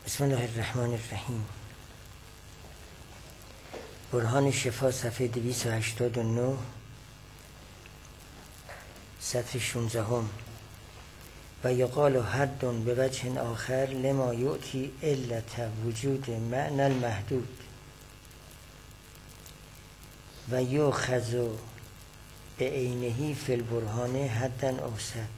بسم الله الرحمن الرحیم. برهان شفا صفحه 289 سطر 16 و یقال حد به وجه آخر لما یؤتی علت وجود معنی المحدود و یؤخذ به عینه فی البرهان حدا اوسط.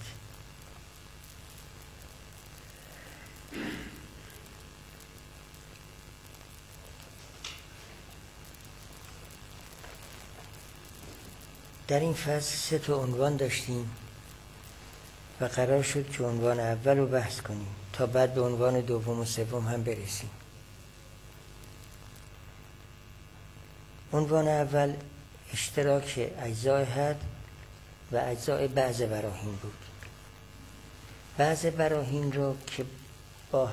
در این فصل 3 عنوان داشتیم و قرار شد که عنوان اول رو بحث کنیم تا بعد به عنوان دوم و سوم هم برسیم. عنوان اول اشتراک اجزای حد و اجزای بعض براهین بود. بعض براهین رو که با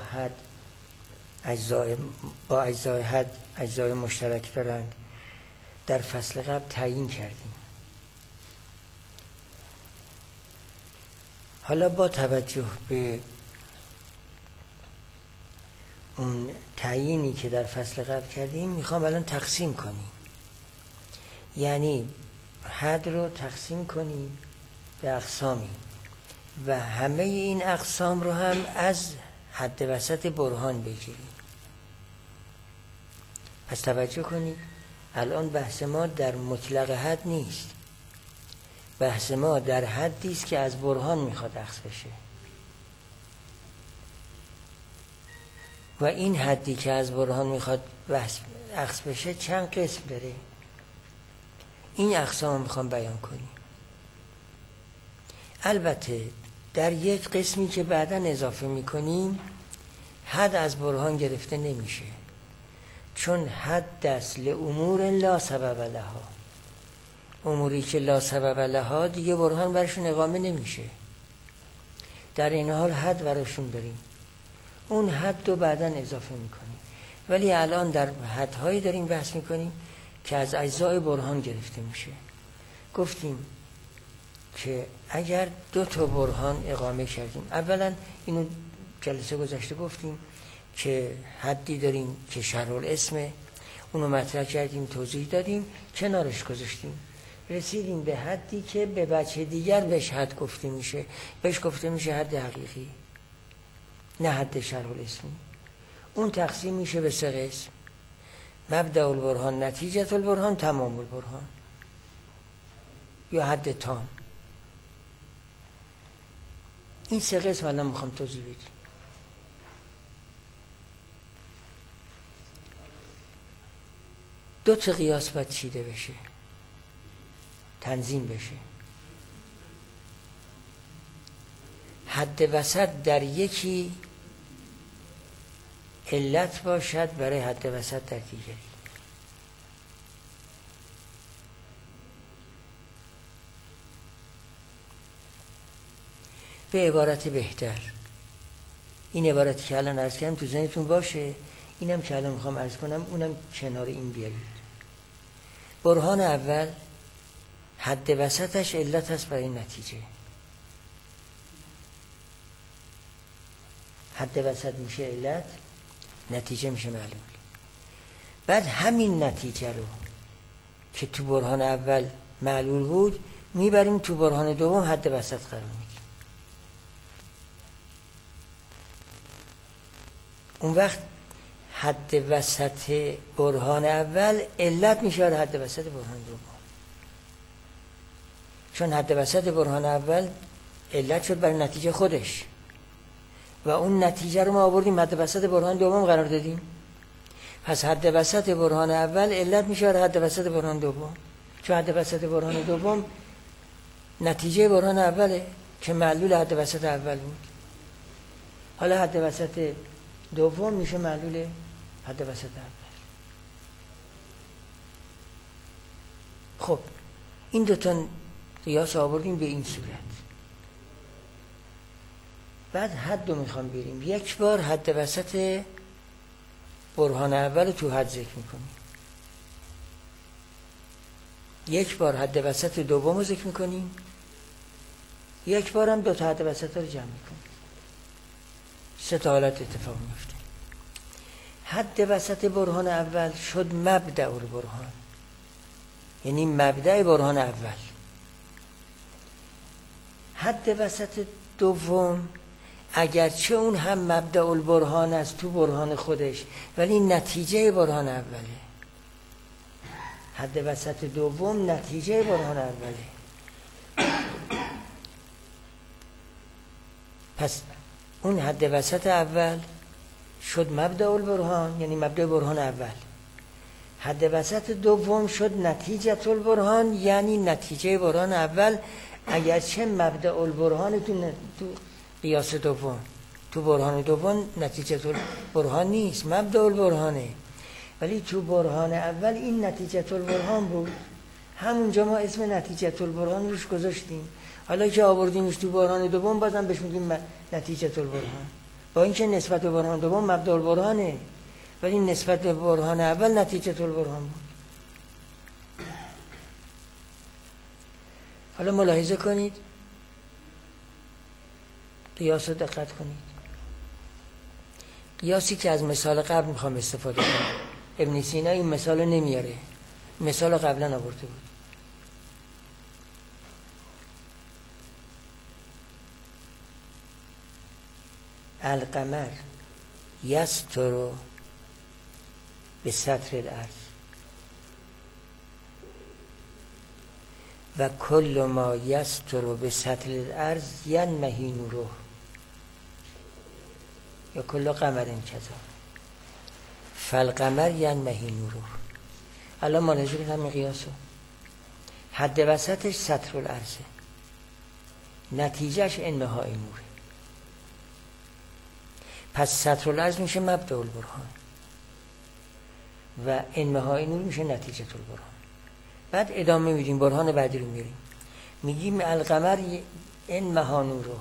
اجزای حد اجزای مشترک دارند در فصل قبل تعیین کردیم. حالا با توجه به اون تعیینی که در فصل قبل کردیم میخوام الان تقسیم کنیم، یعنی حد رو تقسیم کنیم به اقسامی و همه این اقسام رو هم از حد وسط برهان بگیریم. پس توجه کنید، الان بحث ما در مطلق حد نیست، بحث ما در حدی است که از برهان میخواد اخذ بشه و این حدی که از برهان میخواد اخذ بشه چند قسم داره. این اقسام رو میخوام بیان کنیم. البته در یک قسمی که بعداً اضافه میکنیم حد از برهان گرفته نمیشه، چون حد است لامور لا سبب لها. اموری که لا سبب لها دیگه برهان برشون اقامه نمیشه. در این حال حد براشون داریم، اون حد رو بعداً اضافه میکنیم، ولی الان در حدهایی داریم بحث میکنیم که از اجزای برهان گرفته میشه. گفتیم که اگر 2 برهان اقامه کردیم، اولا اینو جلسه گذشته گفتیم که حدی داریم که شرح الاسم، اونو مطرح کردیم، توضیح دادیم، کنارش گذاشتیم، رسیدیم به حدی که به وجه دیگر بهش حد گفته میشه، بهش گفته میشه حد حقیقی، نه حد شرح الاسمی. اون تقسیم میشه به 3 قسم: مبدأ البرهان، نتیجة البرهان، تمام البرهان یا حد تام. این 3 قسم الان میخوام توضیح بدیم. دو تا قیاس باید چیده بشه، تنظیم بشه. حد وسط در یکی علت باشد برای حد وسط در دیگری. به عبارت بهتر، این عبارتی که الان عرض کردم تو ذهنتون باشه، اینم که الان میخوام عرض کنم اونم کنار این بیارید. برهان اول حد وسطش علت هست برای نتیجه. حد وسط میشه علت، نتیجه میشه معلول. بعد همین نتیجه رو که تو برهان اول معلول بود میبریم تو برهان دوم حد وسط قرار میدیم. اون وقت حد وسط برهان اول علت میشه حد وسط برهان دوم، چون حد وسط برهان اول علت شد برای نتیجه خودش و اون نتیجه رو ما آوردیم حد وسط برهان دوم قرار دادیم. پس حد وسط برهان اول علت میشه حد وسط برهان دوم، چون حد وسط برهان دوم نتیجه برهان اوله که معلول حد وسط اول بود. حالا حد وسط دوم میشه معلول حد وسط اول. خب این 2 قیاس آوردیم به این صورت. بعد حد رو میخوام بریم، یک بار حد وسط برهان اول رو تو حد ذکر میکنیم، یک بار حد وسط دوم رو ذکر میکنیم، یک بار هم 2 حد وسط رو جمع میکنیم. 3 حالت اتفاق میفته. حد وسط برهان اول شد مبدأ البرهان، یعنی مبدأ برهان اول. حد وسط دوم اگرچه اون هم مبدأ البرهان است تو برهان خودش، ولی نتیجه برهان اوله. حد وسط دوم نتیجه برهان اوله. پس اون حد وسط اول شد مبدأ البرهان، یعنی مبدأ برهان اول. حد وسط دوم شد نتیجه البرهان، یعنی نتیجه برهان اول، اگرچه مبدأ البرهان تو قیاس دوم، تو برهان دوم نتیجه البرهان نیست، مبدأ البرهانه، ولی تو برهان اول این نتیجه البرهان بود. همونجا ما اسم نتیجه البرهان روش گذاشتیم. حالا که آوردیمش تو برهان دوم بازم بهش میگیم نتیجه البرهان، با اینکه نسبت به برهان دوم مبدأ البرهانه، ولی نسبت به برهان اول نتیجه البرهان بود. حالا ملاحظه کنید، قیاس رو دقت کنید. قیاسی که از مثال قبل میخوام استفاده کنم. ابن سینا این مثال رو نمیاره، مثال قبلا آورده بود. القمر یستر به سطر الارض و کل ما یستر به سطر الارض ینمحی نوره یا کل قمر کذا فالقمر ینمحی نوره. الان ملاحظه کنید همین قیاسو، حد وسطش سطر الارضه، نتیجهش انمحای نوره. پس سطر الارض میشه مبدأ البرهان و انمحای نور میشه نتیجه البرهان. بعد ادامه میدیم، برهان بعدی رو میریم، میگیم القمر انمحا نوره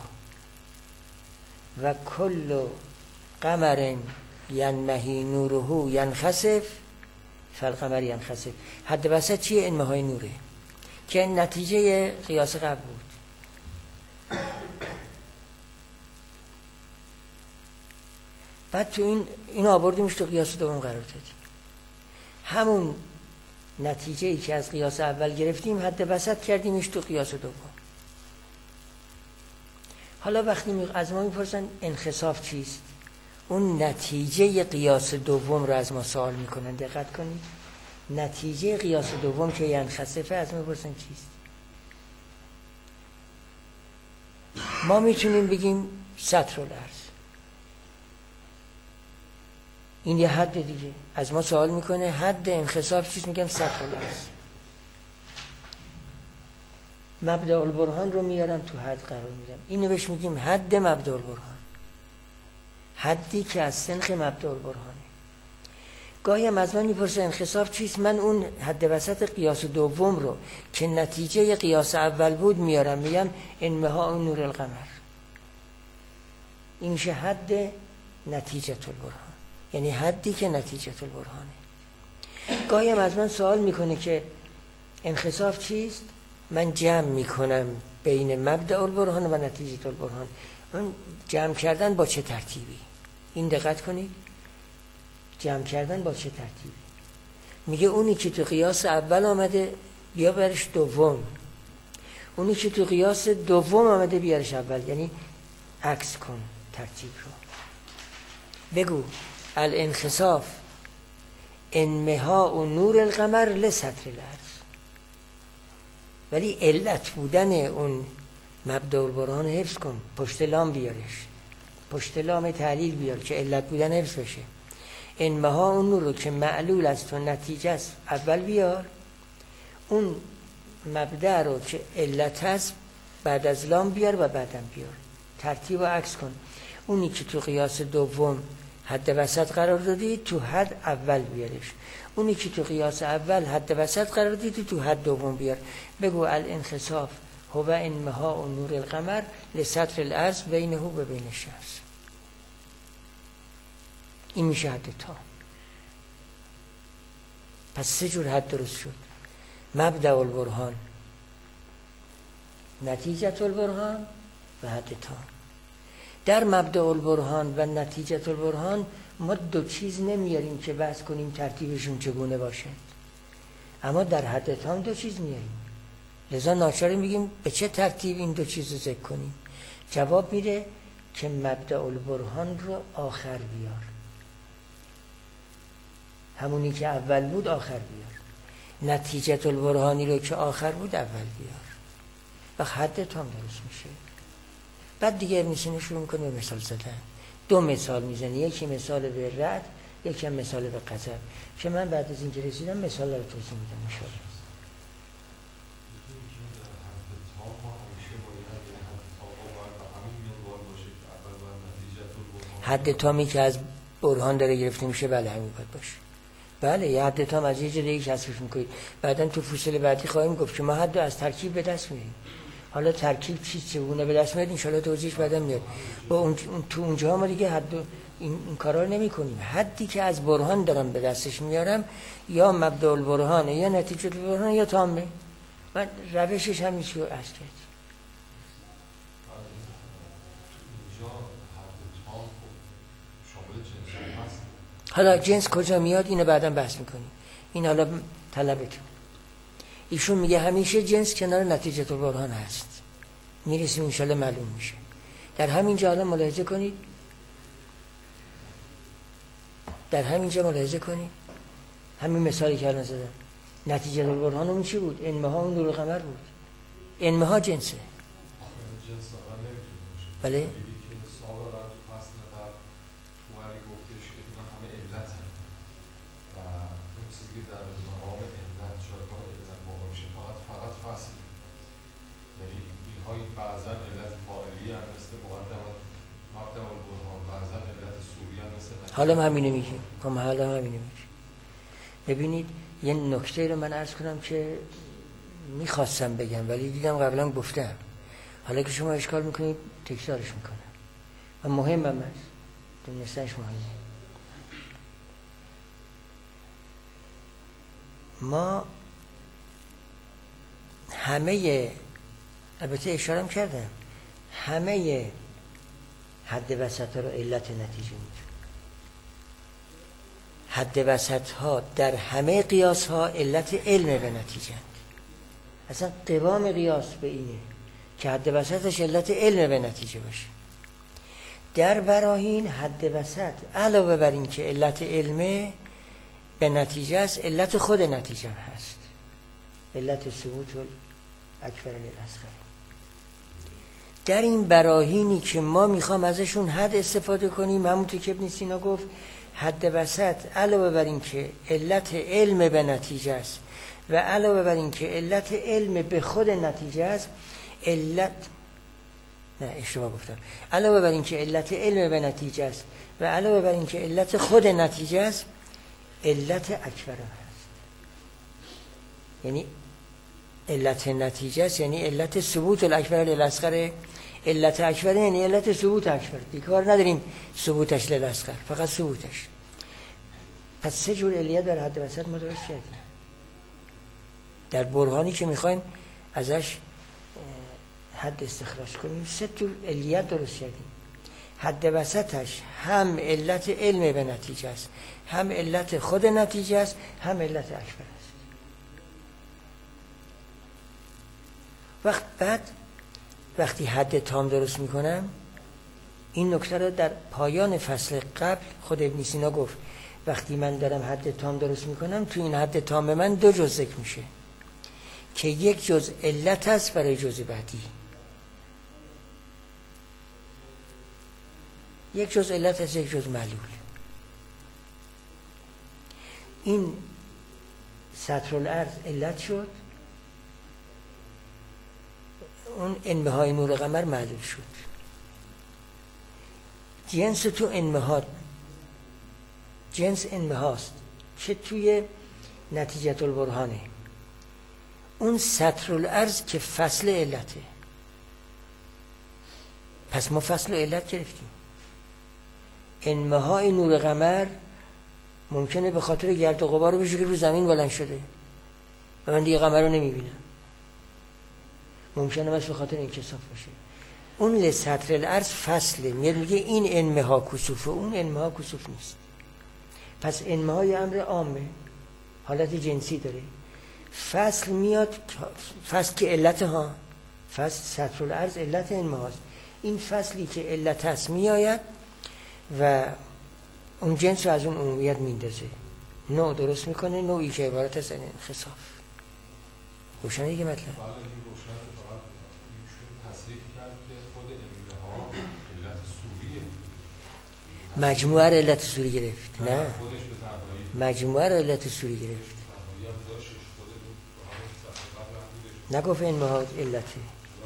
و کل قمر ینمحی نوره ینخسف فالقمر ینخسف. حد وسط چیه؟ انمحای نوره که نتیجه قیاس قبل بود. بعد تو این آوردیمش تو قیاس دوم قرار دادیم. همون نتیجه ای که از قیاس اول گرفتیم حد وسط کردیمش تو قیاس دوم. حالا وقتی از ما میپرسن انخساف چیست، اون نتیجه قیاس دوم رو از ما سوال میکنن. دقت کنید، نتیجه قیاس دوم که ینخسفه از ما میپرسن چیست. ما میتونیم بگیم سطر الارض، این یه حد دیگه. از ما سوال میکنه حد انخساف چیست، میگم سطر الارض. مبدأ البرهان رو میارم تو حد قرار میدم، اینو بهش میگیم حد مبدأ البرهان، حدی که از سنخ مبدأ البرهانه. گاهی هم از من میپرسه انخساف چیست، من اون حد وسط قیاس دوم رو که نتیجه قیاس اول بود میارم، میگم انمحا نور القمر. این میشه حد نتیجه البرهان، یعنی حدی که نتیجه البرهانه. گاهی هم از من سوال میکنه که انخساف چیست، من جمع میکنم بین مبدأ البرهان و نتیجه البرهان. اون جمع کردن با چه ترتیبی؟ این دقت کنید، جمع کردن با چه ترتیبی. میگه اونی که تو قیاس اول آمده بیا برش دوم، اونی که تو قیاس دوم آمده بیارش اول، یعنی عکس کن ترتیب رو. بگو الانخساف انمحا و نور القمر لسطر الارض، ولی علت بودن اون مبدأ البرهان حفظ کن، پشت لام بیارش، پشت لام تعلیل بیار که علت بودن حفظ بشه. انمحا اون نور رو که معلول است و نتیجه است اول بیار، اون مبدأ رو که علت هست بعد از لام بیار و بعدم بیار، ترتیب و عکس کن. اونی که تو قیاس دوم حد وسط قرار دادی تو حد اول بیارش، اونی که تو قیاس اول حد وسط قرار دادی تو حد دوم بیار. بگو الانخساف هو انمحا و نور القمر لسطر الارض بینه و بین الشمس. این میشه حد تا. پس سه جور حد درست شد: مبدأ البرهان، نتیجه البرهان و حد تا. در مبدأ البرهان و نتیجه البرهان ما دو چیز نمیاریم که بحث کنیم ترتیبشون چگونه باشه، اما در حد تام دو چیز میاریم. لذا ناچار میگیم به چه ترتیب این دو چیز رو ذکر کنیم. جواب میده که مبدأ البرهان رو آخر بیار، همونی که اول بود آخر بیار، نتیجه البرهانی رو که آخر بود اول بیار و حد تام درست میشه. بعد دیگه ابن سینا شروع میکنه به مثال زدن. دو مثال میزنه، یکی مثال به رعد، یکی هم مثال به غضب، که من بعد از اینکه رسیدم مثال رو توضیح میدم ان شاء الله. حد تامی که از برهان داره گرفته میشه بله همین باید باشه. بله یه حد تام از یه جایی کسبش میکنید، بعدن تو فصل بعدی خواهیم گفت که ما حد از ترکیب به دست میاریم. حالا ترکیب چیز چگونه به دست میاد ان شاء الله توضیحش بعداً میاد. با اون تو اونجا ما دیگه حد این کارا رو نمی‌کنیم. حدی که از برهان دارم به دستش میارم یا مبدأ البرهانه یا نتیجه البرهان یا تامه. من روشش همین چیو عرض کردم. حالا جنس کجا میاد اینو بعداً بحث میکنیم. این حالا طلبتون. ایشون میگه همیشه جنس کنار نتیجه البرهان هست. میرسیم انشالله معلوم میشه. در همین جا حالا ملاحظه کنید. در همین جا ملاحظه کنید. همین مثالی که الان زدم. نتیجه البرهان اون چی بود؟ انمها اون نور قمر بود. انمها جنسه. بله؟ حالا همینه میگیم. حالا همینه میگیم. ببینید یه نکته رو من عرض کنم که میخواستم بگم ولی دیدم قبلا گفتم. حالا که شما اشکال میکنید تکرارش میکنم و مهم هم هست. دونستنش مهمه. ما همه البته اشارم کردم همه حد وسط ها رو علت نتیجه میدونیم. حد وسط ها در همه قیاس ها علت علم به نتیجه هست. اصلا قوام قیاس به اینه که حد وسطش علت علم به نتیجه باشه. در براهین حد وسط علاوه بر این که علت علم به نتیجه است علت خود نتیجه هست. علت ثبوت اکبر الاصغر. در این براهینی که ما میخوام ازشون حد استفاده کنیم همونطور که ابن سینا گفت حد وسط علاوه بر این که علت علم به نتیجه است و علاوه بر این که علت علم به خود نتیجه است علاوه بر این که علت علم به نتیجه است و علاوه بر این که علت خود نتیجه است علت اکبر هست. یعنی علت نتیجه است یعنی علت ثبوت الاکبر للاصغر. علت اکبر یعنی علت ثبوت اکبر. دیگه نداریم ثبوتش للاصغر فقط ثبوتش. پس سه جور علیت در حد وسط ما درست کردیم. در برهانی که میخوایم ازش حد استخراج کنیم سه جور علیت درست کردیم. حد وسطش هم علت علم به نتیجه است هم علت خود نتیجه است هم علت اکبر است. وقتی حد تام درست میکنم این نکته رو در پایان فصل قبل خود ابن سینا گفت وقتی من دارم حد تام درست میکنم تو این حد تام من دو جز ذکر میشه که یک جز علت است برای جز بعدی. یک جز علت است یک جز معلول. این سطر الارض علت شد اون انمهای نور قمر معلول شد. جنس تو انمهات جنس انمهاست که توی نتیجه البرهانه. اون سطر الارض که فصل علته. پس ما فصل علت گرفتیم. انمهای نور قمر ممکنه به خاطر گرد و غبار بشه که رو زمین بلند شده و من دیگه قمر رو نمیبینم. ممکنه بس به خاطر انکساف باشه. اون لسطر الارض فصله. میگه این انمها کسوفه اون انمها کسوف نیست. پس انمهای امر عامه، حالت جنسی داره. فصل میاد، فصل که علت ها، فصل سطر الارض علت انمهاست. این فصلی که علت هست میآید و اون جنس رو از اون عمومیت میندازه، نوع درست میکنه، نوعی که عبارت از انخساف. روشنه دیگه مطلب؟ مجموعه رو علت سوری گرفت. نه، مجموعه رو علت سوری گرفت، نگفت انمها علته.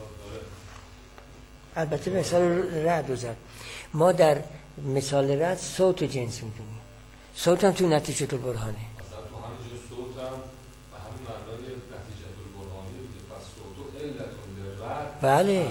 البته مثال رعد رو زد. ما در مثال رعد صوت جنس میکنیم، صوت هم تو نتیجه البرهانه. بله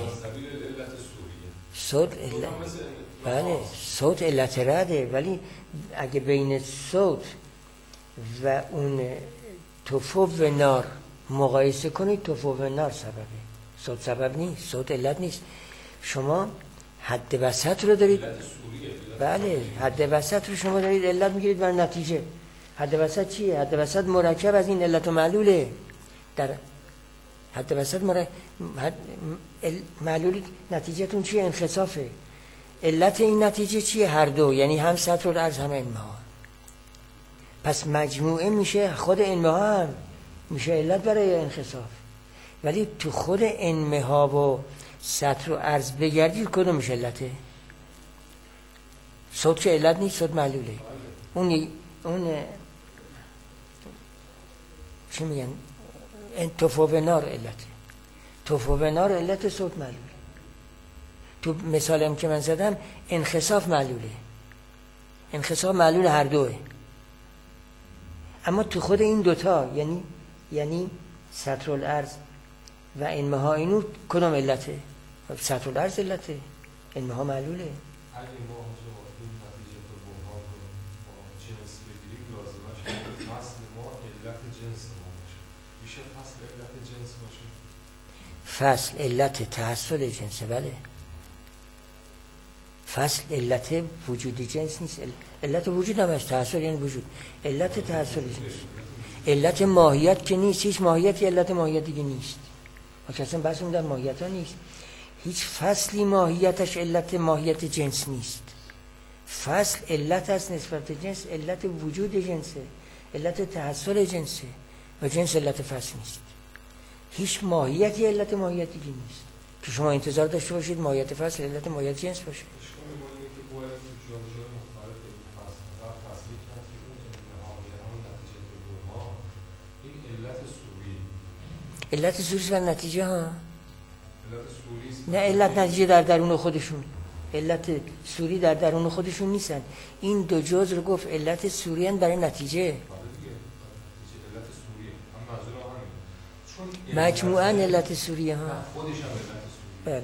صوت علت، بله صوت علت رده، ولی اگه بین صوت و اون تفو و نار مقایسه کنید، تفو و نار سببه، صوت سبب نیست، صوت علت نیست. شما حد وسط رو دارید، بله حد وسط رو شما دارید علت میگیرید بر نتیجه. حد وسط چیه؟ حد وسط مرکب از این علت و معلوله. در حد وسط معلول نتیجهتون چیه؟ انخسافه. علت این نتیجه چیه؟ هر دو، یعنی هم سطر الارض هم انمها. پس مجموعه میشه، خود انمها هم میشه علت برای انخساف. ولی تو خود انمها و سطر و عرض بگردید کدوم میشه علته؟ صوت که علت نیست، صوت معلوله. اون چی میگن؟ تفو و نار علته، تفو و نار علت، صوت معلوله. تو مثالم که من زدم انخساف معلوله، انخساف معلول هر دوه. اما تو خود این دوتا یعنی سطر الارض و انمها، اینو کدوم علته؟ سطر الارض علته، انمها معلوله. اگه ما این نتیجه البرهان رو با جنس بگیریم، لازمش فصل ما علت جنس ما باشه. میشه فصل علت جنس باشه؟ فصل علت تحصل جنسه، بله. فصل علت وجود جنس نیست، علت وجود هم از تحصل یعنی وجود، علت تحصل جنس. علت ماهیت که نیست، هیچ ماهیتی علت ماهیت دیگه نیست. ما که اصلا بحثمون در ماهیت ها نیست. هیچ فصلی ماهیتش علت ماهیت جنس نیست. فصل علت است نسبت جنس، علت وجود جنسه، علت تحصل جنسه و جنس علت فصل نیست. هیچ ماهیتی علت ماهیت دیگه نیست که شما انتظار داشته باشید ماهیت فصل علت ماهیت جنس باشه. علت سوری و نتیجه ها، نه علت نتیجه در درون خودشون، علت سوری در درون خودشون نیستن. این دو جزء رو گفت علت سوری هن برای نتیجه، مجموعاً علت سوری ها. بله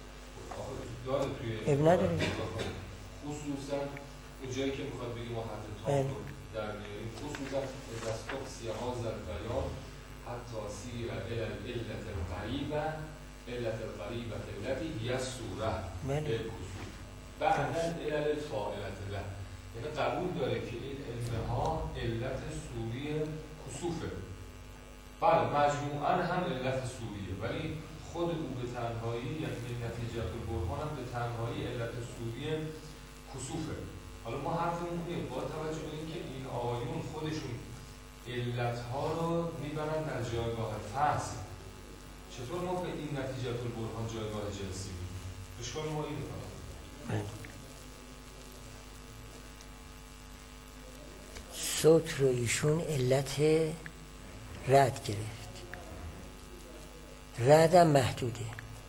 اب نداره. خصوصا اون جایی که میخواد بگیم ما حد تام رو در میاریم، خصوصا دستگاه سیاهاز در بیان حتی سیر علت القریبه، علت القریبه علتی یه سوره بعدا علت فاعلت له، یعنی قبول داره که این علمها علت سوری کسوفه. بله مجموعاً هم علت سوریه، ولی خود او به تنهایی، یعنی نتیجه البرهان هم به تنهایی علت سوری کسوفه. حالا ما حرفمون اینه با توجه به اینکه این آقایون خودشون علتها رو میبرن در جایگاه فصل، چطور ما به این نتیجه البرهان جایگاه جنسی میدیم؟ اشکال ما اینه. صوت رو ایشون علت رد گرفت، رد هم محدوده،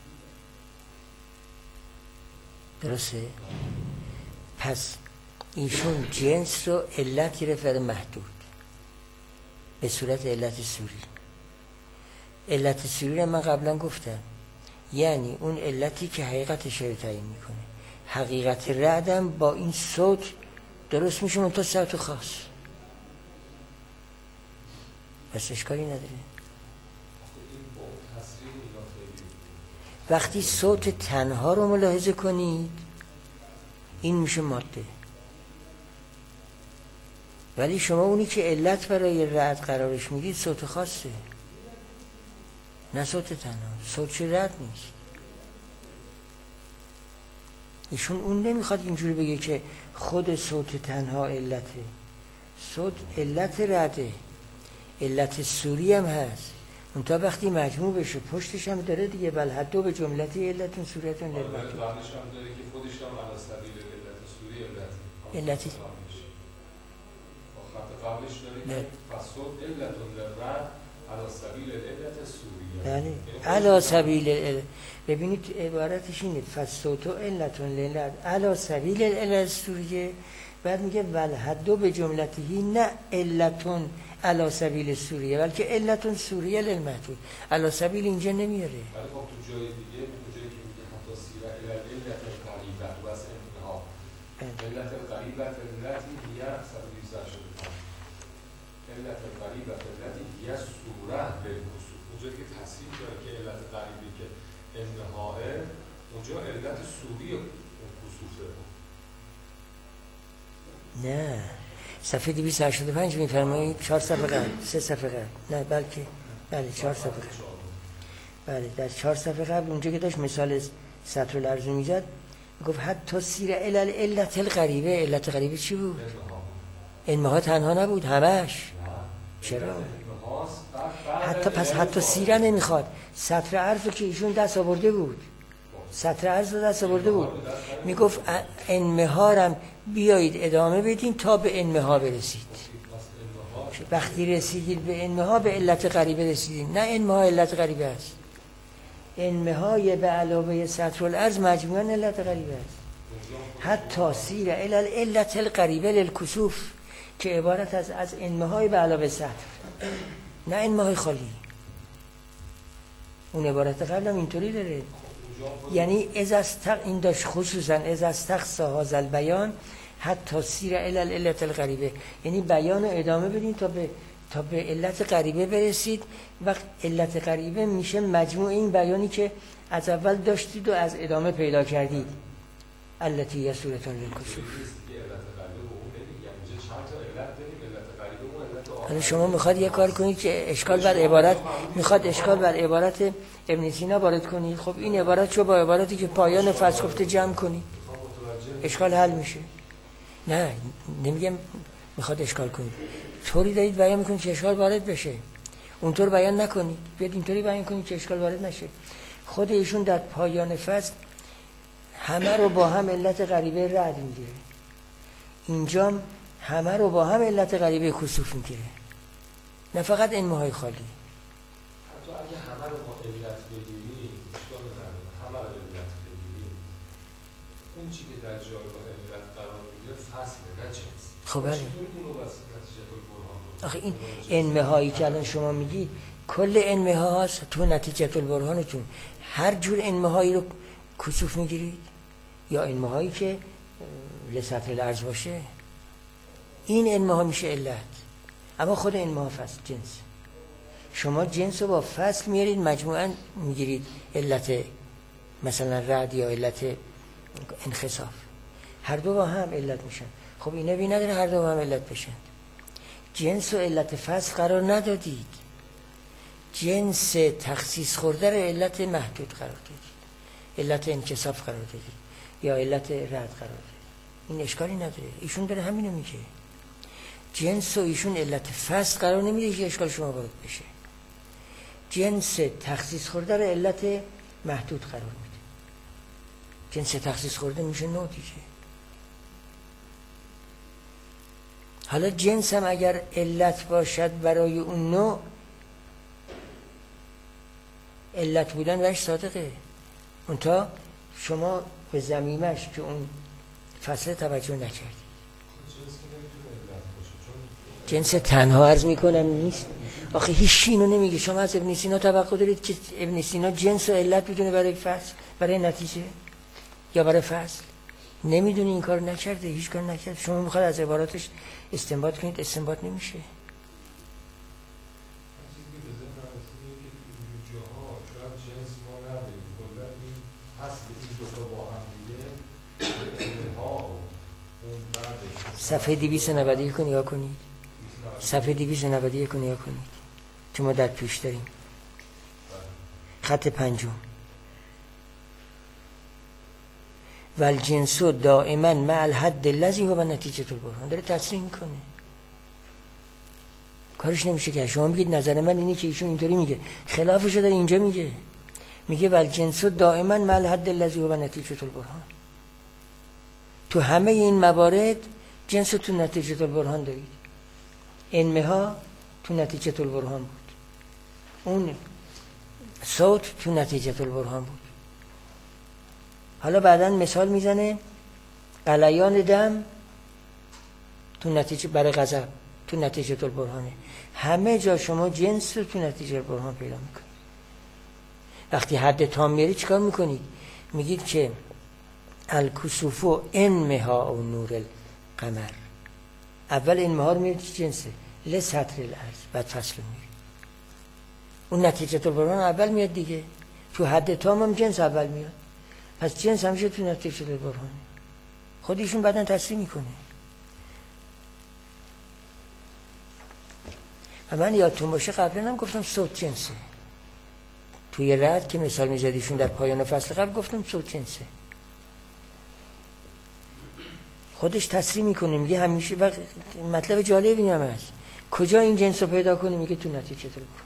درسته؟ پس ایشون جنس رو علت گرفت و محدود به صورت علت سوری. علت سوری رو من قبلا گفتم، یعنی اون علتی که حقیقتش رو تعیین میکنه. حقیقت رعدم با این صوت درست میشه منتها صوت خاص، پس اشکالی نداره. وقتی صوت تنها رو ملاحظه کنید این میشه ماده، ولی شما اونی که علت برای رد قرارش میدید صوت خاصه، نه صوت تنها. صوت چه رد نیست. ایشون اون نمیخواد اینجوری بگه که خود صوت تنها علته. صوت علت رده، علت سوری هم هست. اون تا وقتی مجموع بشه پشتش هم داره دیگه، بل حتی به جملتی علتون سوریتون قبلش للمطلوب. هم داره که خودش هم علی سبیل علت سوری علتی خط قبلش داره که فصوت علتون للرد علی سبیل علت سوریه. بله علی سبیل علت. ببینید عبارتش اینه فصوت علتون للرد علی سبیل علت سوریه. بعد میگه ول حدو به جملتهی نه علتون علی سبیل سوریه، بلکه علتون سوریه للمحدود. علی سبیل اینجا نمیاره. ولی خب تو جای دیگه، تو جایی که میگه حتی سیره علت قریبه و از انتها علت قریبه علتی هیه 128 شده علت قریبه علتی هیه سوره للکسوف. اونجایی که تصریح داره که علت قریبی که انتهاه، اونجا علت سوری کسوفه. نه صفحه 285 میفرمایید، 4 صفحه قبل، 3 صفحه قبل، نه بلکه بله 4 صفحه قبل. بله در 4 صفحه قبل اونجا که داشت مثال سطر الارض میزد گفت حتی سیر علت الغریبه. علت غریبه چی بود؟ انمها تنها نبود، همش. چرا؟ حتی پس حتی سیره نمیخواد. سطر عرض که ایشون دست آورده بود، سطر عرض رو دست آورده بود، میگفت انمهارم بیایید ادامه بدین تا به انمها برسید. وقتی رسیدید به انمها به علت غریبه رسیدین. نه انمها علت غریبه است، انمهای به علاوه سطر الارض مجموعاً علت غریبه است. حتی سیر علت الغریبه للکسوف که عبارت از انمهای به علاوه سطر، نه انمهای خالی. اون عبارت قبلم اینطوری داره، یعنی این داشت خصوصا از استخص هذا البیان حتی سیر علت الغریبه، یعنی بیان رو ادامه بدین تا به علت غریبه برسید. وقت علت غریبه میشه مجموع این بیانی که از اول داشتید و از ادامه پیدا کردید. التی یا صورتون للکسوف. حالا شما میخواد یه کار کنید که اشکال بر عبارت ابن سینا وارد کنید. خب این عبارت رو با عبارتی که پایان فصل گفته جمع کنید، اشکال حل میشه. نه نمیگم میخواد اشکال کنید، طوری دارید بیان میکنید که اشکال وارد بشه. اونطور بیان نکنید، بیاد اینطوری بیان کنید که اشکال وارد نشه. خود ایشون در پایان فصل همه رو با هم علت غریبه رد میگیره، اینجا همه رو با هم علت غریبه کسوف میگیره، نه فقط انمهای خالی. حتی اگه همه رو با علت بگیریم اشکال نداره، همه رو علت بگیریم، اون چی که در جایگاه علت قرار میگیره فصله، نه جنس. خب بله. آخه این انمهایی که الان شما میگید کل انمه هست تو نتیجه البرهانتون. هر جور انمهایی رو کسوف میگیرید یا انمهایی که لسطر الارض باشه، این انمه ها میشه علت. اما خود انمه ها فصل جنس. شما جنس رو با فصل میارید مجموعاً میگیرید علت مثلا رد یا علت انخساف، هر دو با هم علت میشن. خب اینه بی نداره هر دو با هم علت بشن. جنس و علت فصل قرار ندادید، جنس تخصیص خورده رو علت محدود قرار دادید، علت انکساف قرار دادید یا علت رد قرار دادید. این اشکالی نداره، ایشون داره همینو میگه. جنس و ایشون علت فصل قرار نمیده که اشکال شما وارد بشه. جنس تخصیص خورده رو علت محدود قرار میده. جنس تخصیص خورده میشه نوع دیگه. حالا جنس هم اگر علت باشد برای اون نوع، علت بودن بهش صادقه. اونتا شما به ضمیمش که اون فصل توجه نکردی. جنس تنها عرض میکنم نیست. آخه هیچ اینو نمیگه. شما از ابن سینا توقع دارید که ابن سینا جنس و علت بدونه برای فصل، برای نتیجه یا برای فصل؟ نمیدونه، این کار نکرده، هیچ کار نکرده. شما میخواد از عباراتش استنباط کنید، استنباط نمیشه. صفحه 291 رو نگاه کنید. صفحه 291 رو نگاه کنید که ما در پیش داریم. خط 5. والجنس دائما مع الحد الذي هو نتیجه البرهان. داره تصریح میکنه، کارش نمیشه که شما میگید نظر من اینه که ایشون اینطوری میگه، خلافش رو داره اینجا میگه. میگه والجنس دائما مع الحد الذي هو نتیجه البرهان. تو همه این موارد جنس تو نتیجه البرهان دارید. انمها تو نتیجه البرهان بود، اون صوت تو نتیجه البرهان بود. حالا بعداً مثال میزنه غلیان دم تو نتیجه برای غضب تو نتیجه البرهانه. همه جا شما جنس رو تو نتیجه البرهان پیدا میکنید. وقتی حد تام میاری چیکار میکنید؟ میگید که الکسوف انمها او نور القمر. اول انمها رو میارید جنسه لسطر الارض، بعد فصل میاری. اون نتیجه البرهان اول میاد دیگه. تو حد تام هم جنس اول میاد، پس جنس همیشه تو نتیجه البرهانه. خودشون بعدن تصریح میکنه. و من یادتون باشه قبلا هم گفتم صوت جنسه. توی رد که مثال میزدیشون در پایان فصل قبل گفتم صوت جنسه. خودش تصریح میکنه، میگه همیشه. و مطلب جالبی هم هست، کجا این جنس رو پیدا کنه؟ میگه تو نتیجه البرهان.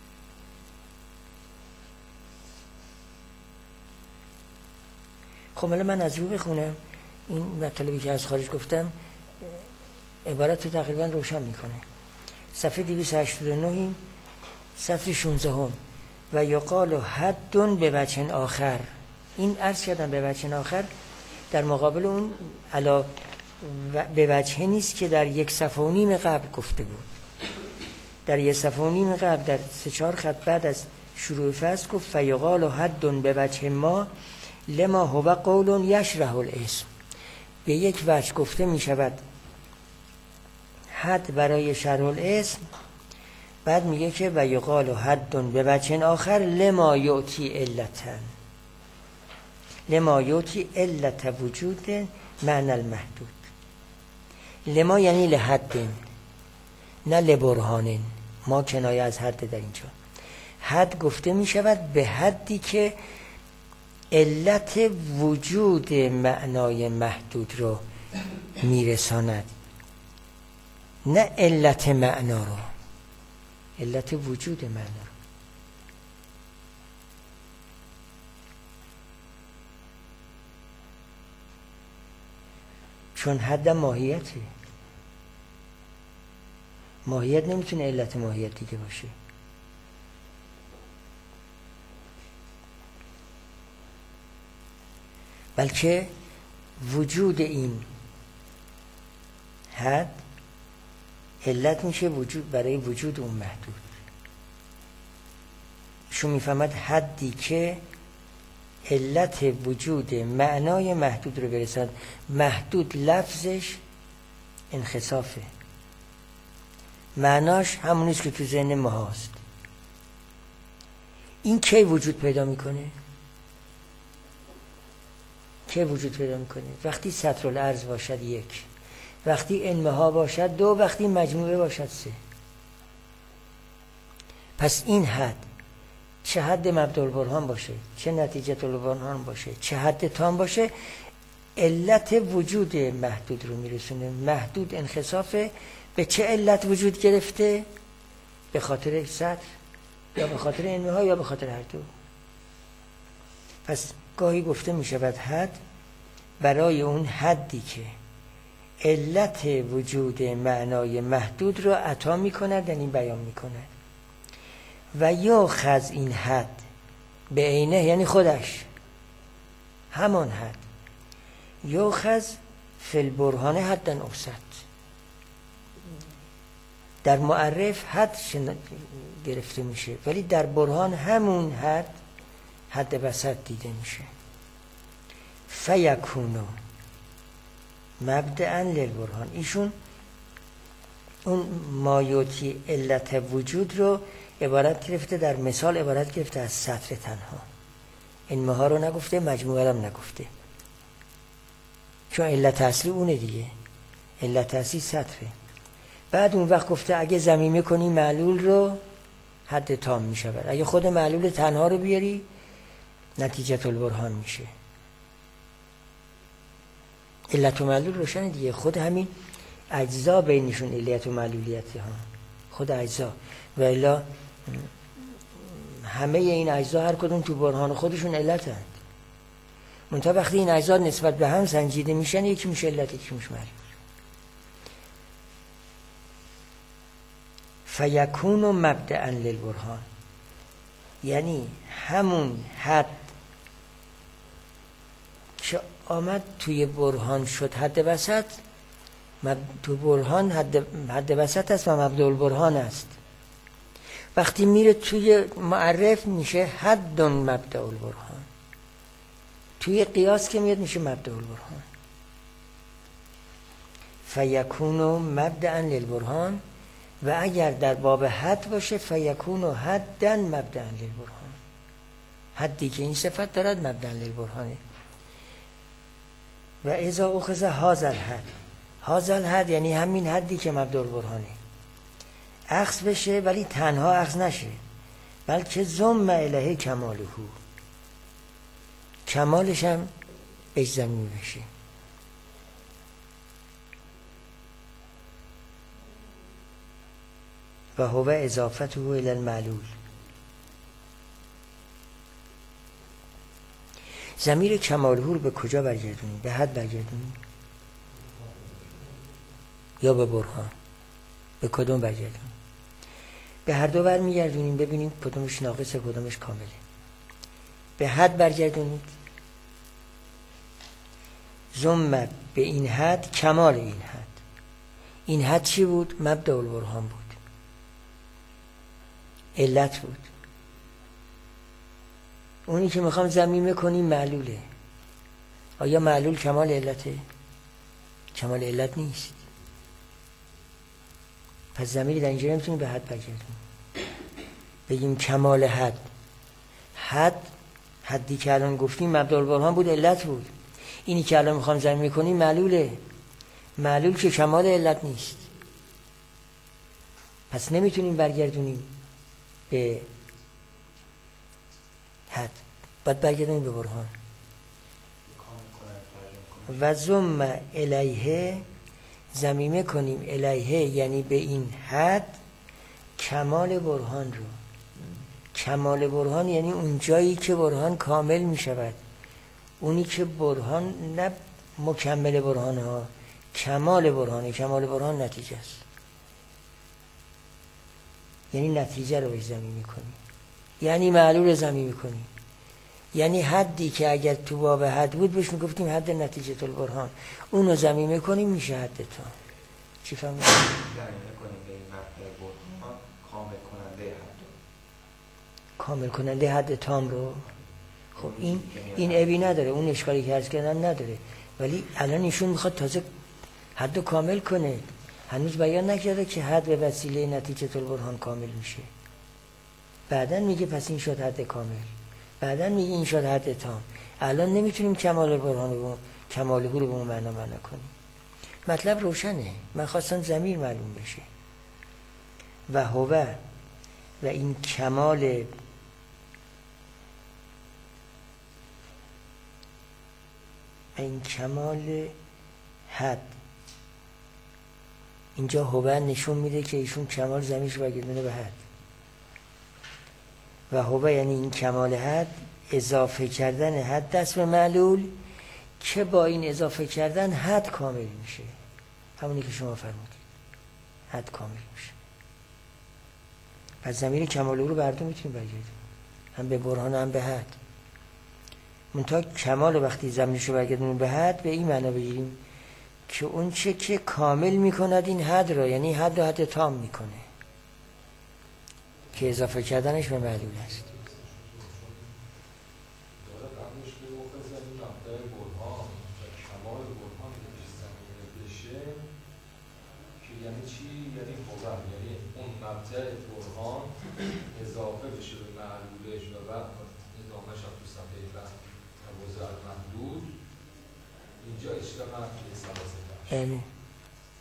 خب من از رو بخونم این مطلبی که از خارج گفتم، عبارت رو تقریبا روشن میکنه. صفحه 289 صفحه 16 و یقال حد به وجه آخر. این عرض کردم به وجه آخر در مقابل اون علا به وجه نیست که در 1 صفحه و نیم قبل گفته بود. در 1 صفحه و نیم قبل در 3-4 خط بعد از شروع فصل گفت فیقال حد به وجه ما لما هو قول یشرح الاسم. به یک وجه گفته می شود حد برای شرح الاسم. بعد میگه که و یقال حد به وجه آخر لما یعطی علتن، لما یعطی علت وجود معنی المحدود. لما یعنی لحد، نه لبرهان. ما کنایه از حد در اینجا. حد گفته می شود به حدی که علت وجود معنای محدود رو میرساند، نه علت معنا رو، علت وجود معنا رو. چون حد ماهیته، ماهیت نمیتونه علت ماهیت دیگه باشه. بلکه وجود این حد علت میشه وجود برای وجود اون محدود. شو میفهمد حدی که علت وجود معنای محدود رو برسد. محدود لفظش انخسافه، معناش همونیست که تو ذهن ما هست. این کی وجود پیدا میکنه؟ که وجود پیدا میکنه وقتی سطر الارض باشد 1، وقتی انمها باشد 2، وقتی مجموعه باشد 3. پس این حد چه حد مبدأ البرهان باشه، چه نتیجه البرهان باشه، چه حد تام باشه، علت وجود محدود رو میرسونه. محدود انخساف به چه علت وجود گرفته؟ به خاطر سطر یا به خاطر انمها یا به خاطر هر دو. پس گاهی گفته می شود حد برای اون حدی که علت وجود معنای محدود رو عطا می کند، یعنی بیان می کند. و یا خز این حد به عینه، یعنی خودش همان حد، یا خز فی البرهان حدن اوسط. در معرف حد گرفته میشه، ولی در برهان همون حد وسط دیده میشه. فیکونو مبدأ للبرهان. ایشون اون مایوتی علت وجود رو عبارت گرفته، در مثال عبارت گرفته از سطر تنها. این مها رو نگفته، مجموعه هم نگفته، چون علت اصلی اونه دیگه. علت اصلی سطره. بعد اون وقت گفته اگه ضمیمه کنی معلول رو حد تام میشه. اگه خود معلول تنها رو بیاری نتیجه البرهان میشه. علت و معلول روشن دیگه، خود همین اجزا بینشون علت و معلولیتی ها، خود اجزا. و الا همه این اجزا هر کدوم تو برهان خودشون علتند. منتها وقتی این اجزا نسبت به هم سنجیده میشن یکی میشه علت یکی میشه معلول. فیکون مبدأ للبرهان، یعنی همون حد که آمد توی برهان شد حد وسط، تو برهان حد وسط است و مبدأ البرهان است. وقتی میره توی معرف میشه حد مبدأ البرهان، توی قیاس که میاد میشه مبدأ البرهان. فیکون مبدأ للبرهان، و اگر در باب حد باشه فیکون حدا مبدأ للبرهان، حدی که این صفت دارد مبدأ للبرهانه. و اذا اخذ هذا الحد، هذا الحد یعنی همین حدی که مبدأ البرهانه، اخذ بشه ولی تنها اخذ نشه، بلکه ضم الیه کماله، کمالش هم اجزمی بشه. و هو اضافته الی المعلول. ضمیر کماله رو به کجا برگردونیم؟ به حد برگردونیم یا به برهان؟ به کدوم برگردونیم؟ به هر دو برمیگردونیم ببینیم کدومش ناقصه کدومش کامله. به حد برگردونید، ضم به این حد کمال این حد. این حد چی بود؟ مبدأ البرهان بود، علت بود. اونی که میخوام ضمیمه کنیم معلوله. آیا معلول کمال علته؟ کمال علت نیست. پس ضمیری در اینجا نمیتونیم به حد برگردیم بگیم کمال حد. حدی که الان گفتیم مبدأ البرهان بود، علت بود. اینی که الان میخوام ضمیمه کنیم معلوله. معلول که کمال علت نیست، پس نمیتونیم برگردونیم به حد، باید برگردونیم به برهان. و ضم الیه، ضمیمه کنیم الیه یعنی به این حد کمال برهان رو. کمال برهان یعنی اون جایی که برهان کامل می شود. اونی که برهان نه مکمل برهان ها، کمال برهانه. کمال برهان نتیجه است، یعنی نتیجه رو بهش ضمیمه کنیم، یعنی معلول ضمیمه کنیم، یعنی حدی که اگر تو باب حد بود بهش میگفتیم حد نتیجه البرهان، اونو ضمیمه کنیم میشه حد تام. چی فهمیدید؟ ضمیمه کنیم به این مبدأ برهان کامل کننده حد، کامل کننده حد تام رو. خب این عیبی نداره، اون اشکالی که عرض کردن نداره، ولی الان ایشون میخواد تازه حد رو کامل کنه. هنوز بیان نکرده که حد به وسیله نتیجه البرهان کامل میشه. بعدن میگه پس این شد حد کامل، بعدن میگه این شد حد تام. الان نمیتونیم کمال برهان رو کمال رو به اون معنا کنیم. مطلب روشنه. من خواستم ضمیر معلوم بشه. و هو، و این کمال حد، اینجا هو نشون میده که ایشون کمال ضمیرش برگردونه به حد. و هو یعنی این کمال حد، اضافه کردن حد دست به معلول که با این اضافه کردن حد کامل میشه. همونی که شما فرمودید، حد کامل میشه. پس ضمیر کمال رو بر دو میتونیم برگردیم، هم به برهان هم به حد. منتها کمال وقتی ضمیرش رو برگردونیم به حد به این معنا بگیریم که اون چه که کامل میکند این حد رو، یعنی حد و حد تام میکنه که اضافه کردنش به معلول است. یعنی چی؟ یعنی خودم، یعنی اون مبدأ برهان اضافه بشه به معلولش و بعد ادامهش هم تو صفحه بعد توازع محدود. اینجا اشتغال سلاسه یعنی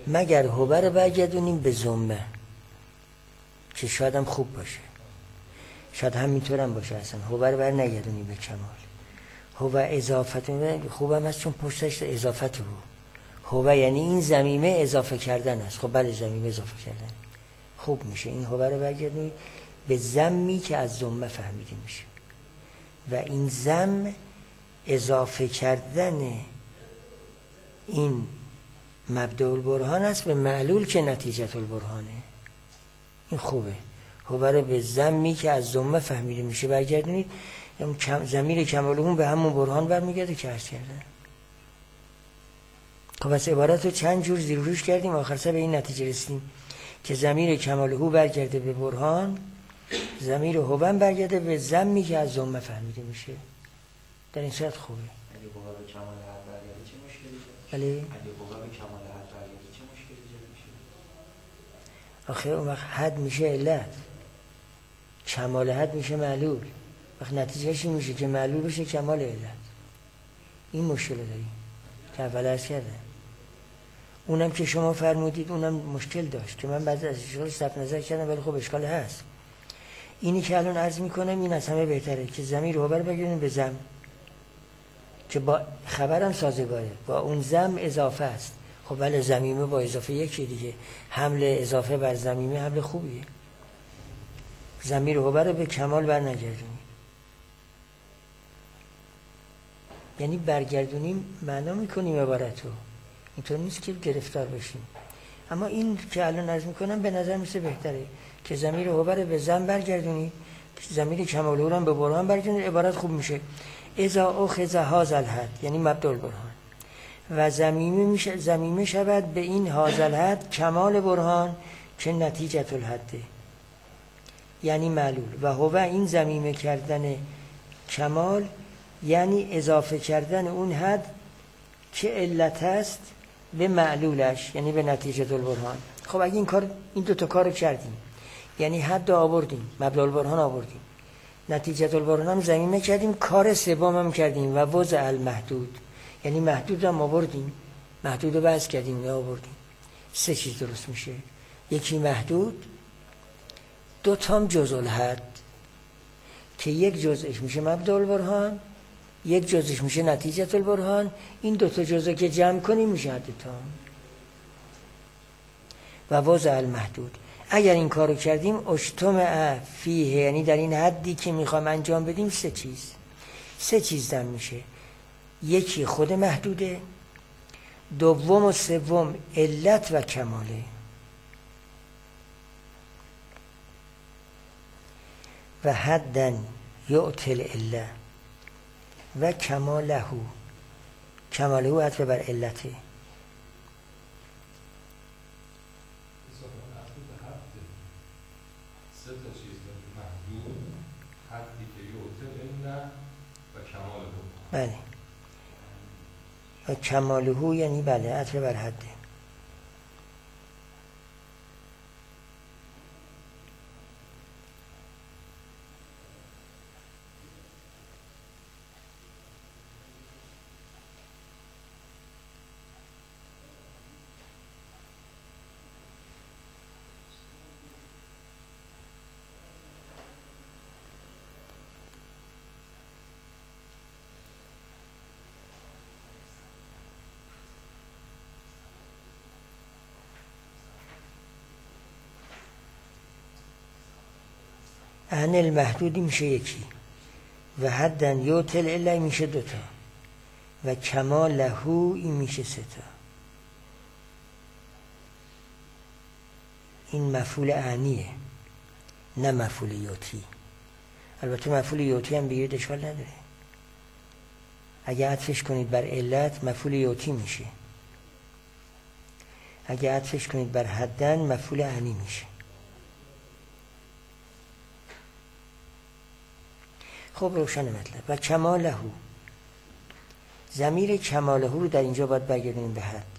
مگر هو رو برگردونیم به ضمه که شاید هم خوب باشه، شاید همینطور هم باشه، اصلا هو رو بر نگردونیم به کمال. هو اضافت خوبم هست چون پشتش اضافت هو یعنی این ضمیمه اضافه کردن است. خب بله ضمیمه اضافه کردن خوب میشه. این هو رو برگردونیم به ضمی که از ضمه فهمیده میشه و این ضم اضافه کردن این مبدأ البرهان است به معلول که نتیجه البرهانه. این خوبه. هو رو به ضمی که از ضمه فهمیده میشه برگردونید. ضمیر کمالهون به همون برهان برمیگرده که عرض کردن. خب پس عبارت رو چند جور زیر روش کردیم، آخر سر به این نتیجه رسیدیم که ضمیر کمالهو برگرده به برهان، ضمیر هوبن برگرده به ضمی که از ضمه فهمیده میشه. در این صورت خوبه. اگه هو به کمال حد برگرده چه مشکلی داره؟ بله؟ اگه هو به کمال حد برگرده چه مشکلی ایجاد میشه؟ آخه اون وقت حد میشه علت، کمال حد میشه معلول، وقت نتیجهش این میشه که معلول بشه کمال علت. این مشکل داریم که اول عرض کرده. اونم که شما فرمودید اونم مشکل داشت که من بعد از اشکال صرف نظر کردم، ولی خب اشکال هست. اینی که الان عرض میکنم این از همه بهتره که ضمیر هو رو بگیریم به ضم که با خبرم سازگاره، با اون ضم اضافه است. خب بله ضمیمه با اضافه یکی دیگه، حمل اضافه بر ضمیمه حمل خوبیه. ضمیر هو رو به کمال بر نگردونیم، یعنی برگردونیم معنا میکنیم عبارتو، اینطور نیست که گرفتار بشیم. اما این که الان عرض میکنم به نظر میسه بهتره که ضمیر هو رو به ضم برگردونی، ضمیر کمال هو رو به برهان برگردونی، عبارت خوب میشه. اذا اخذ هذا الحد یعنی مبدأ البرهان و ضمیمه شود به این هذا الحد کمال برهان که نتیجه الحده یعنی معلول، و هو این ضمیمه کردن کمال یعنی اضافه کردن اون حد که علت است به معلولش یعنی به نتیجه البرهان. خب اگه این دو تا کارو کردیم، یعنی حد آوردیم، مبدأ البرهان آوردیم، نتیجه البرهان هم ضمیمه کردیم، کار سوم هم کردیم و وضع المحدود یعنی محدود هم آوردیم، محدود رو بحث کردیم یا آوردیم. سه چیز درست میشه، یکی محدود، دو تام جزء الحد که یک جزءش میشه مبدأ البرهان، یک جزءش میشه نتیجه البرهان. این دو تا جزء که جمع کنیم میشه حد تام و وضع المحدود. اگر این کارو کردیم اجتمع فیه یعنی در این حدی که میخوام انجام بدیم سه چیز دم میشه، یکی خود محدوده، دوم و سوم علت و کماله. و حدن یعطی العله و کماله عطف بر علته. سه تا چیز داره، محدود، حدی که یعطی العله و کماله. بله و کماله یعنی بله عطف بر حده. عن المحدودی میشه یکی و حدن یعطی العله میشه دوتا و کماله این میشه سه تا. این مفعول اعنیه نه مفعول یعطی. البته مفعول یعطی هم بگیرید اشکال نداره، اگه عطفش کنید بر علت مفعول یعطی میشه، اگه عطفش کنید بر حدن مفعول اعنی میشه. خب روشن مطلب. و کماله ضمیر کماله رو در اینجا باید برگردونیم به حد.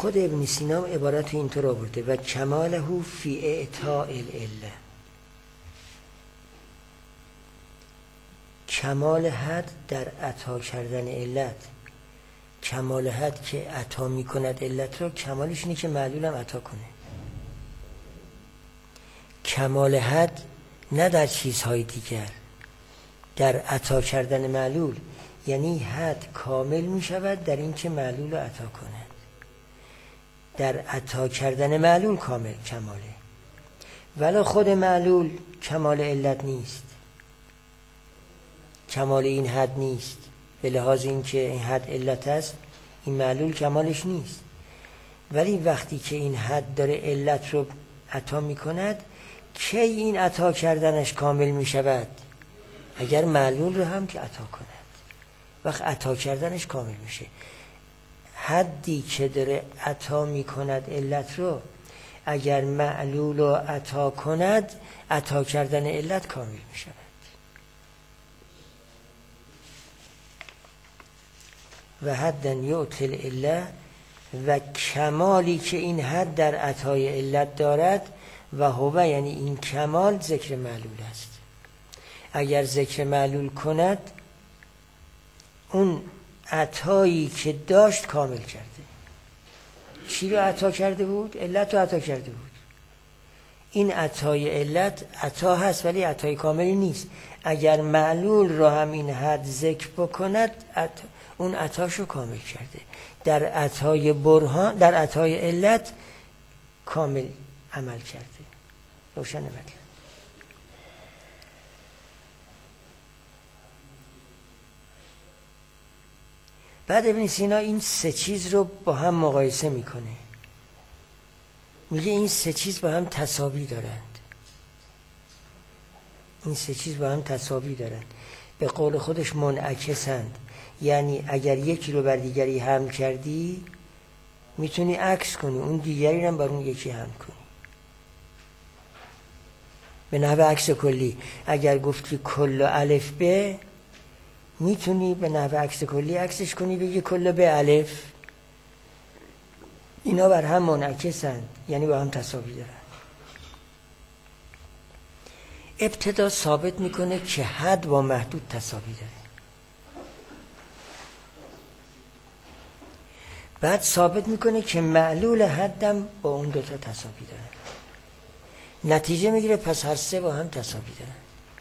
خود ابن سینا عبارت اینطور آورده و کماله فی اعطاء العله، کمال حد در عطا کردن علت. کمال حد که عطا می کند علت رو، کمالش اینه که معلول هم عطا کنه. کمال حد نه در چیزهای دیگر، در عطا کردن معلول. یعنی حد کامل می شود در این که معلول رو عطا کند. در عطا کردن معلول کماله، ولی خود معلول کمال علت نیست، کمال این حد نیست. به لحاظ این که این حد علت است، این معلول کمالش نیست. ولی وقتی که این حد داره علت رو عطا می کند، کی این عطا کردنش کامل می شود؟ اگر معلول رو هم که عطا کند، وقت عطا کردنش کامل میشه. حدی که داره عطا می کند علت رو، اگر معلول رو عطا کند، عطا کردن علت کامل می شود. و حدن یعطل علت، و کمالی که این حد در عطای علت دارد، و هو یعنی این کمال ذکر معلول است. اگر ذکر معلول کند، اون عطایی که داشت کامل کرده. چی رو عطا کرده بود؟ علت رو عطا کرده بود. این عطای علت عطا هست ولی عطای کاملی نیست. اگر معلول رو هم این حد ذکر بکند، اون عطاش رو کامل کرده. در عطای برهان، در عطای علت کامل عمل کرده. روشن مطلب. بعد ابن سینا این سه چیز رو با هم مقایسه میکنه. میگه این سه چیز با هم تساوی دارند. این سه چیز با هم تساوی دارند. به قول خودش منعکسند. یعنی اگر یکی رو بر دیگری حمل کردی، میتونی عکس کنی، اون دیگری رو بر اون یکی حمل کنی. به نحو عکس کلی. اگر گفتی کل الف ب، میتونی به نحو عکس کلی عکسش کنی، بگی کل ب الف. اینا بر هم منعکسند، یعنی با هم تساوی دارن. ابتدا ثابت میکنه که حد با محدود تساوی داره. بعد ثابت میکنه که معلول حدم با اون دوتا تساوی داره. نتیجه میگیره پس هر سه با هم تساوی دارن.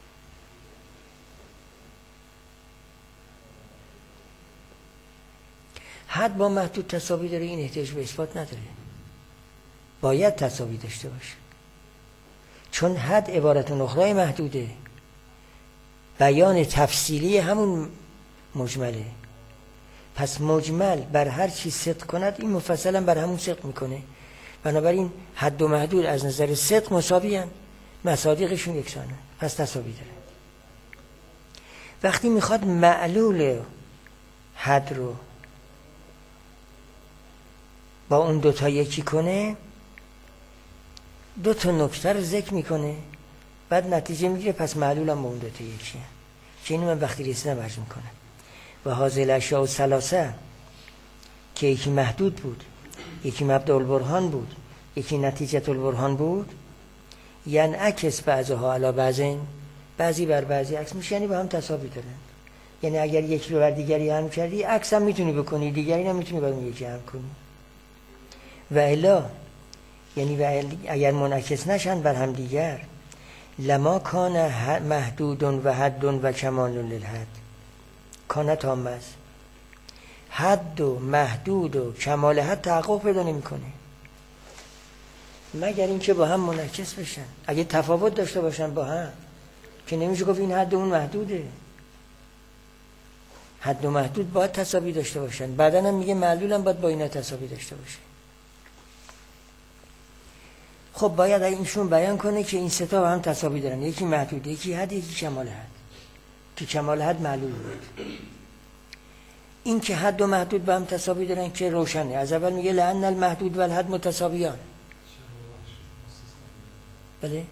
حد با محدود تساوی داره، این احتیاج به اثبات نداره. باید تساوی داشته باشه. چون حد عبارت اخرای محدوده. بیان تفصیلی همون مجمله. پس مجمل بر هر چی صدق کند، این مفصلا بر همون صدق میکنه. بنابراین حد و محدود از نظر صدق مساوی هستند، مصادیقشون یکسانه، پس تساوی داره. وقتی میخواد معلول حد رو با اون دوتا یکی کنه، دوتا نکته رو ذکر میکنه، بعد نتیجه میگیره پس معلولم با اون دوتا یکیه. که اینو من وقتی رسیدم عرض میکنم. و حاضر اشیاء ثلاثه که یکی محدود بود، یکی مبدأ البرهان بود، یکی نتیجه البرهان بود، یعنی عکس بعضها علی بعضین، بعضی بر بعضی عکس میشه، یعنی با هم تساوی دارن. یعنی اگر یکی رو بر دیگری هم کردی، عکس هم میتونی بکنی، دیگری هم میتونی بر اون یکی هم کنی. و الا یعنی اگر منعکس نشن بر هم دیگر، لما کان محدود و حد و کمال للحد، کان تام است. حد و محدود و کمال حد تحقق پیدا نمیکنه مگر اینکه با هم منعکس بشن. اگه تفاوت داشته باشن با هم، که نمیشه گفت این حد و اون محدوده. حد و محدود باید تساوی داشته باشن. بعدن هم میگه معلول هم باید با اینا تساوی داشته باشه. خب باید اینشون بیان کنه که این سه تا با هم تساوی دارن. یکی محدود، یکی حد، یکی کمال حد. که کمال حد معلول بود. این که حد و محدود با هم تساوی دارن که روشنه. از اول میگه لأن المحدود و الحد متساویان. بله؟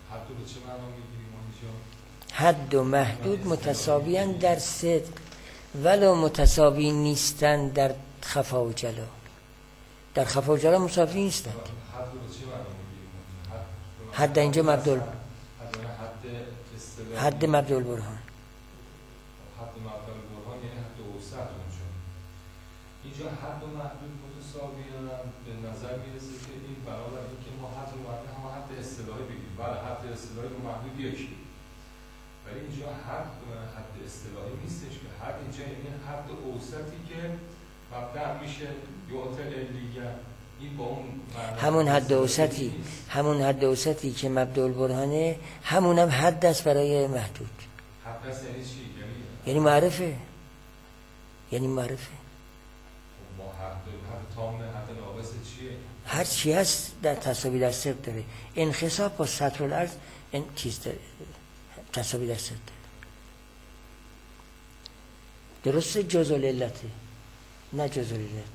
حد و محدود متساویان در صدق ولو متساوی نیستن در خفا و جلا. در خفا و جلا مساوی نیستن. حد رو چه معنی میگیریم؟ حد اینجا مبدل حد مبدل برهان. حد مبدل برهان یعنی حد اوسط اونجا. اینجا حد و محدود متساوی به نظر میرسه که این برابر این که ما حد رو محدود هم حد اصطلاحی بگیریم. بله حد اصطلاحی و محدود یکی. ولی اینجا حد اصطلاحی نیستش که حد اینجا یعنی حد اوسطی که مبدأ میشه یعطل علیه. این با اون همون حد اوسطی که مبدأ البرهانه، همون هم حد است برای محدود. حد است یعنی چی؟ یعنی معرفه. ما حد تام حد ناقص چیه؟ هر چی هست در تساوی در صدق داره. انخساف با سطر الارض این چیز داره، تساوی در صدق داره. درسته جزء العلته، نه جزء العلت.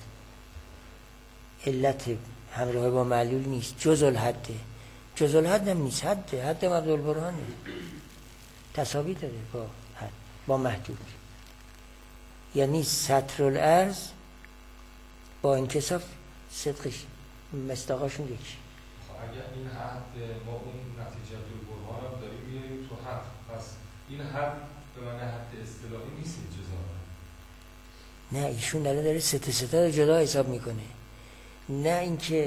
علت همراه با معلول نیست، جزء الحده. جزء الحد هم نیست، حد مبدأ البرهانه، تساوی داره با حد، با محدود. یعنی سطر الارض با انکساف صدقش مصداقاشون یکی. اگر این حد ما اون نتیجه البرهان رو داریم میاریم تو حد، پس این حد به معنی حد اصطلاحی نیست جزا. نه ایشون داره ستا رو جدا حساب میکنه، نه اینکه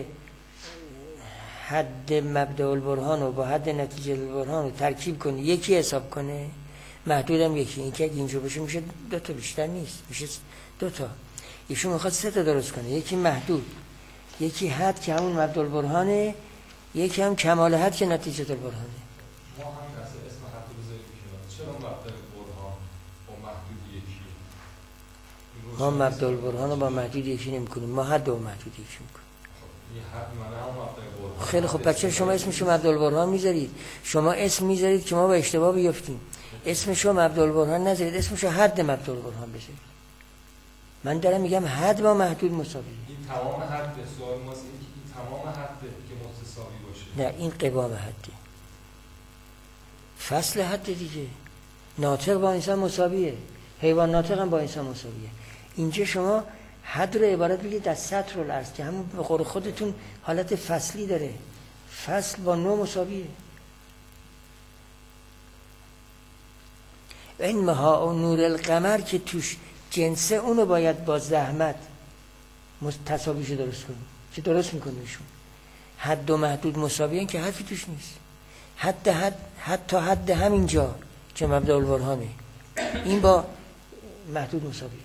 حد مبدأ البرهان رو با حد نتیجه البرهان رو ترکیب کنه یکی حساب کنه، محدودم یکی. این که اگه اینجا باشه میشه 2 تا، بیشتر نیست، میشه 2 تا. ایشون میخواد 3 تا درست کنه، یکی محدود، یکی حد که همون مبدأ البرهانه، یکی هم کمال حد که نتیجه البرهانه. ما هم اسم حد رو بذاریم که چرا مبدأ البرهان با محدود یکی؟ ما مبدأ البرهان رو با محدود یکی نمی‌کنیم، ما حد و محدود یکی می‌کنیم. این حد معنی هم مبدأ البرهان. خیلی خب، بچه شما اسمشو مبدأ البرهان میذارید، شما اسم میذارید که ما به اشتباه بیفتیم. اسمشو مبدأ البرهان نذارید، اسمشو حد مبدأ البرهان بذارید. من دارم میگم حد با محدود مساویه. این تمام حد سوال ماست، این تمام حد که متساوی باشه. نه این قوام حده، فصل حد دیگه. ناطق با انسان مساویه، حیوان ناطق هم با انسان مساویه. اینجا شما حد رو عبارت بگید از سطر الارض که همون به قول خودتون حالت فصلی داره، فصل با نوع مساویه. این مها و نور القمر که توش جنسه، اونو باید با زحمت تساویشو درست کنیم که درست میکنه ایشون. حد و محدود مساویه که حرفی توش نیست. حتی حد همینجا که مبدأ البرهانه، این با محدود مساویه.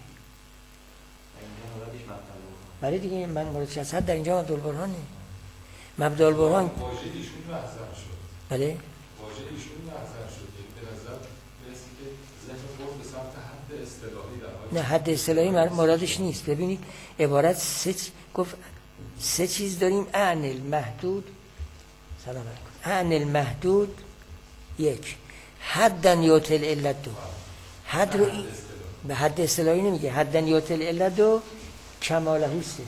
برای دیگه من موردش از حد در اینجا مبدأ البرهانه. مبدأ البرهان واژه ایشون محضر شد. بله واژه ایشون محضر شد که به نظر میرسه که ذهن خود به سمت حد اصطلاحی در حال. نه حد اصطلاحی مرادش نیست. ببینید عبارت گفت 3 چیز داریم. اعن المحدود، سلام علیکم، اعن المحدود 1، حدن یعطل علت 2. حد رو به حد اصطلاحی نمیگه، حدن یعطل علت 2 کماله 3.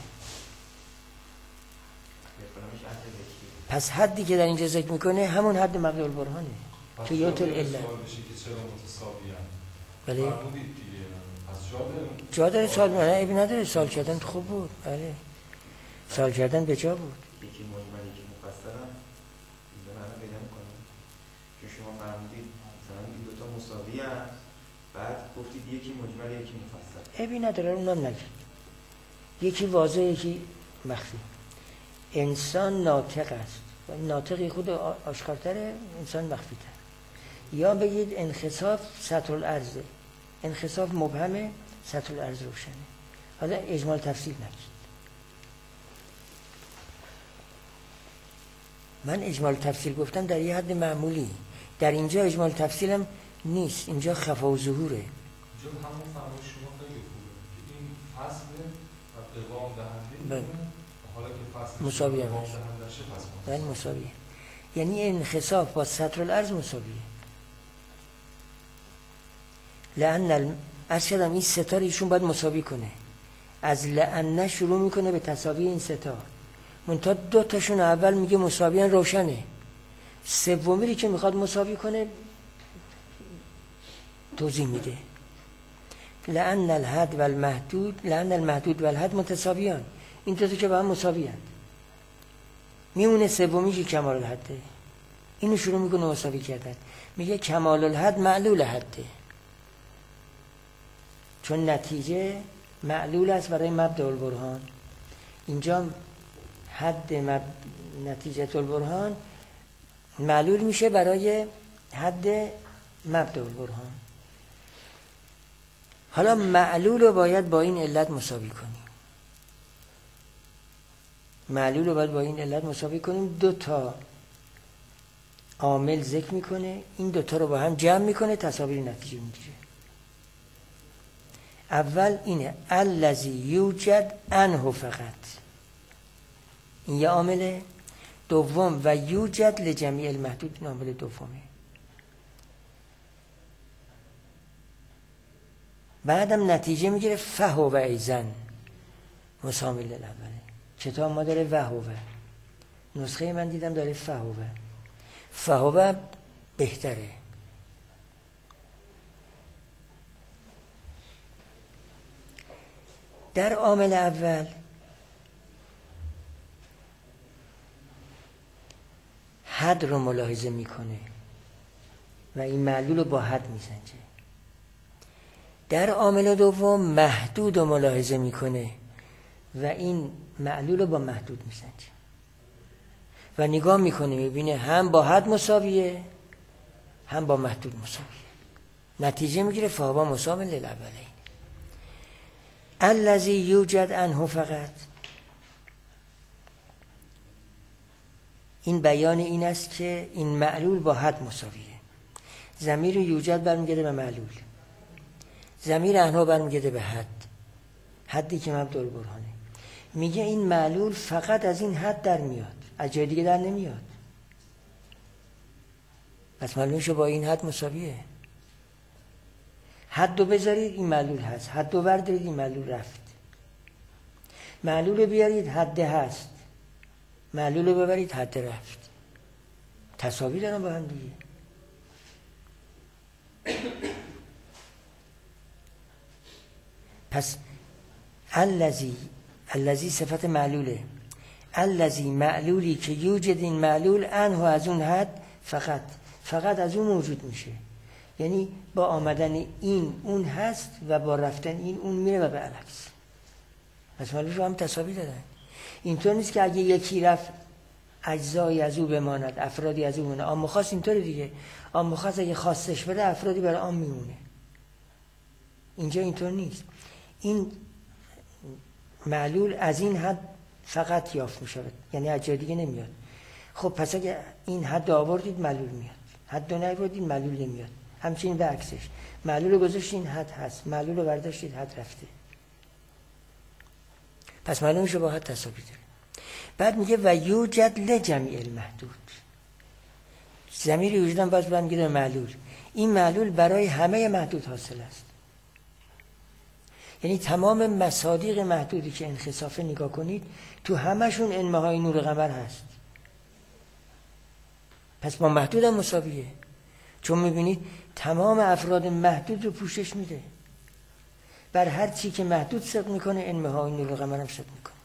پس حدی که در اینجا ذکر میکنه همون حد مبدأ البرهانه که یعطل علت. سوال بشه که چرا متساویان؟ بله فرمودید دیگه. پس جا داره سوال نه عیبی نداره، سوال کردن خوب بود. بله سوال کردن به جا بود. یکی مجمل یکی مفصل هم اینجا معنی پیدا می‌کنه که شما فرمودید مثلا این 2 تا مساوی هم، بعد گفتید یکی مجمل یکی مفصل. عیبی نداره، اونم نگید. یکی واضح یکی مخفی. انسان ناطق است، ناطقی خود آشکارتره، انسان مخفی تر. یا بگید انخساف سطح الارضه، انخساف مبهمه، سطح الارض روشنه. حالا اجمال تفصیل نگید. من اجمال تفصیل گفتم در یه حد معمولی، در اینجا اجمال تفصیلم نیست، اینجا خفا و ظهوره. اینجا همون فرمود شما خیلی خوبه که این فصل و قوام دهنده، حالا که فصل مساویه قوام دهنده شه پس بله مساویه. یعنی انخساف با سطر الارض مساویه. لأن ارشدم این ستار ایشون باید مساوی کنه. از لأن شروع میکنه به تساوی این ستار، منتها 2 تاشون اول میگه مساویان روشنه، سومی که میخواد مساوی کنه توضیح میده. لأن المحدود و الحد متساویان، این دو تا که با هم مساویان. میمونه سومی که کمال الحده، اینو شروع میکنه مساوی کردن، میگه کمال الحد معلول حده، چون نتیجه معلول است برای مبدأ البرهان. اینجا حد نتیجه البرهان معلول میشه برای حد مبدأ البرهان. حالا معلول رو باید با این علت مساوی کنیم. معلول رو باید با این علت مساوی کنیم. دو تا عامل ذکر میکنه، این دوتا رو با هم جمع میکنه، تساوی نتیجه میگیره. اول اینه الذی یوجد عنه فقط، این یه عامله. دوم و یوجد لجمیع المحدود، این عامل دومه. بعدم نتیجه میگیره فهو ایزن مساوی للاوله. کتاب ما داره وهو، نسخه من دیدم داره فهو بهتره. در عامل اول حد رو ملاحظه میکنه و این معلول رو با حد میسنجه. در عامل دوم محدود رو ملاحظه میکنه و این معلول رو با محدود میسنجه و نگاه میکنه، میبینه هم با حد مساویه هم با محدود مساویه. نتیجه میگیره فهو مساوی للاولین. الذی یوجد عنه فقط، این بیان این است که این معلول با حد مساویه. ضمیر یوجد برمیگرده به معلول، ضمیر عنه برمیگرده به حد، حدی که مبدأ البرهانه. میگه این معلول فقط از این حد در میاد، از جای دیگه در نمیاد. پس معلولشو با این حد مساویه. حد رو بذارید این معلول هست، حد رو بردارید این معلول رفت. معلول رو بیارید حد هست، معلول رو ببرید حد رفت. تساوی دارن با هم دیگه. پس الذی صفت معلوله، الذی معلولی که یوجد این معلول عنه از اون حد فقط از اون موجود میشه. یعنی با آمدن این اون هست و با رفتن این اون میره و به عکس. پس معلول رو هم تساوی دادن. اینطور نیست که اگه یکی رفت اجزایی از او بماند، افرادی از او بماند. عام و خاص اینطوره دیگه. عام و خاص اگه خواستش بده افرادی برای عام میمونه. اینجا اینطور نیست. این معلول از این حد فقط یافت میشه، یعنی از جای دیگه نمیاد. خب پس اگه این حد آوردید معلول میاد، حد نیاوردید معلول نمیاد. همچنین به عکسش، معلول رو گذاشتین حد هست، معلول رو برداشتید حد رفته. پس معلومش رو با حد تساوی داره. بعد میگه و یوجد لجمیع المحدود، ضمیر یوجدن باز برمیگرده معلول. این معلول برای همه محدود حاصل است. یعنی تمام مصادیق محدودی که انخسافه نگاه کنید تو همشون انمهای نور قمر هست. پس با محدود هم مساویه، چون میبینید تمام افراد محدود رو پوشش میده. بر هر چی که محدود صدق میکنه انمهای نور قمر هم صدق میکنه.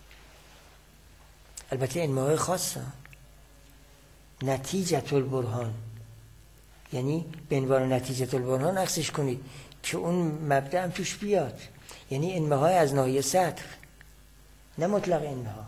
البته انمهای خاصه، نتیجه البرهان، یعنی به عنوان نتیجه البرهان عکسش کنید که اون مبدأ هم توش بیاد. یعنی انمهای از ناحیه سطر، نه مطلق انمها.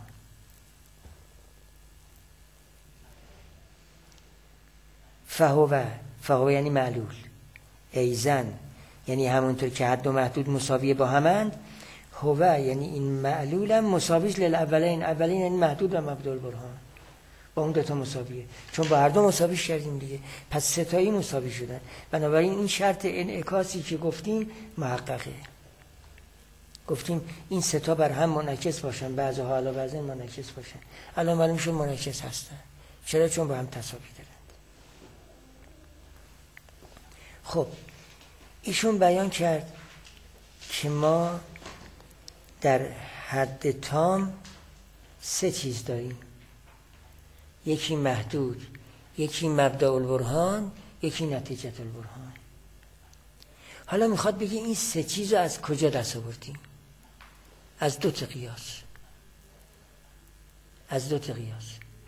فهو یعنی معلول، ایزن یعنی همونطور که حد و محدود مساویه با همند، هو یعنی این معلول هم مساویش للاولین، اولین یعنی محدود و مبدأ البرهان، با اون دوتا مساویه، چون با هر دو مساویش کردیم دیگه. پس ستایی مساوی شدن. بنابراین این شرط انعکاسی که گفتیم محققه. گفتیم این ستا بر هم منعکس باشن، بعضی حالا بعضی منعکس باشن. الان معلوم شد منعکس هستن. چرا؟ چون با هم تساوی دارن. خب ایشون بیان کرد که ما در حد تام سه چیز داریم، یکی محدود، یکی مبدأ البرهان، یکی نتیجه البرهان. حالا میخواد بگه این سه چیز رو از کجا دست آوردیم؟ از دو تا قیاس. از دو تا قیاس.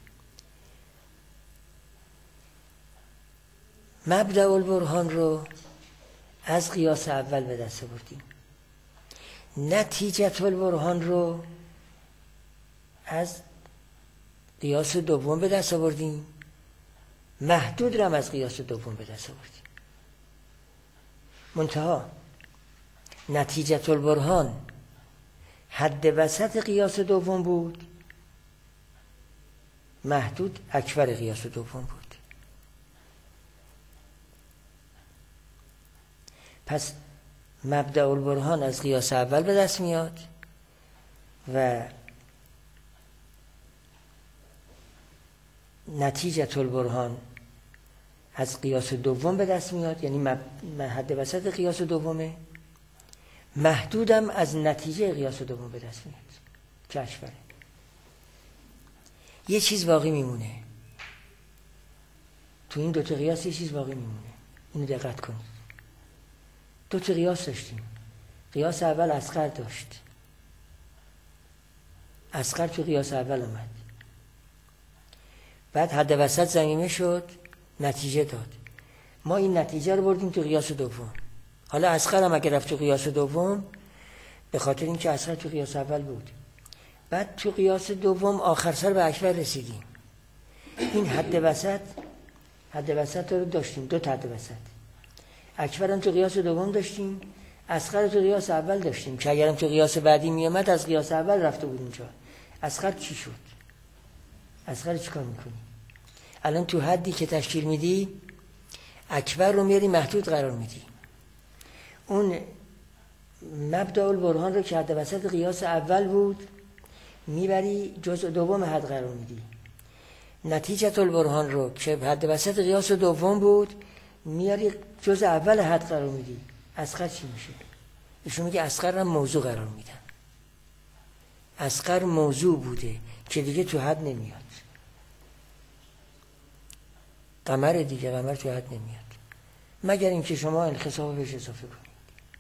مبدأ البرهان رو از قیاس اول به دست آوردیم. نتیجه البرهان رو از قیاس دوم به دست آوردیم. محدود رو هم از قیاس دوم به دست آوردیم. منتها نتیجه البرهان حد وسط قیاس دوم بود، محدود اکبر قیاس دوم بود. پس مبدأ البرهان از قیاس اول به دست میاد و نتیجه البرهان از قیاس دوم به دست میاد، یعنی حد وسط قیاس دومه. محدودم از نتیجه قیاس دوم به دست میاد که اکبره. یه چیز باقی میمونه تو این دوتا قیاس، یه چیز باقی میمونه. اینو دقت کنید. دوتا قیاس داشتیم. قیاس اول اصغر داشت، اصغر تو قیاس اول اومد، بعد حد وسط ضمیمه شد، نتیجه داد. ما این نتیجه رو بردیم تو قیاس دوم. حالا اصغر هم اگر رفت تو قیاس دوم به خاطر اینکه اصغر تو قیاس اول بود، بعد تو قیاس دوم آخر سر به اکبر رسیدیم. این حد وسط رو داشتیم، دو تا حد وسط. اکبر هم تو قیاس دوم داشتیم، اصغر تو قیاس اول داشتیم که اگرم تو قیاس بعدی می اومد از قیاس اول رفته بود اونجا. اصغر چی شد؟ اصغر چیکار میکنی؟ الان تو حدی که تشکیل میدی اکبر رو میاری محدود قرار میدی. اون مبدأ البرهان رو که حد وسط قیاس اول بود میبری جزء دوم حد قرار میدی. نتیجه البرهان رو که حد وسط قیاس دوم بود میاری جزء اول حد قرار میدی. اصغر چی میشه؟ ایشون میگه اصغر رو موضوع قرار میدن. اصغر موضوع بوده که دیگه تو حد نمیاد. قمر دیگه، قمر تو حد نمیاد مگر اینکه شما انخساف بهش اضافه کنید.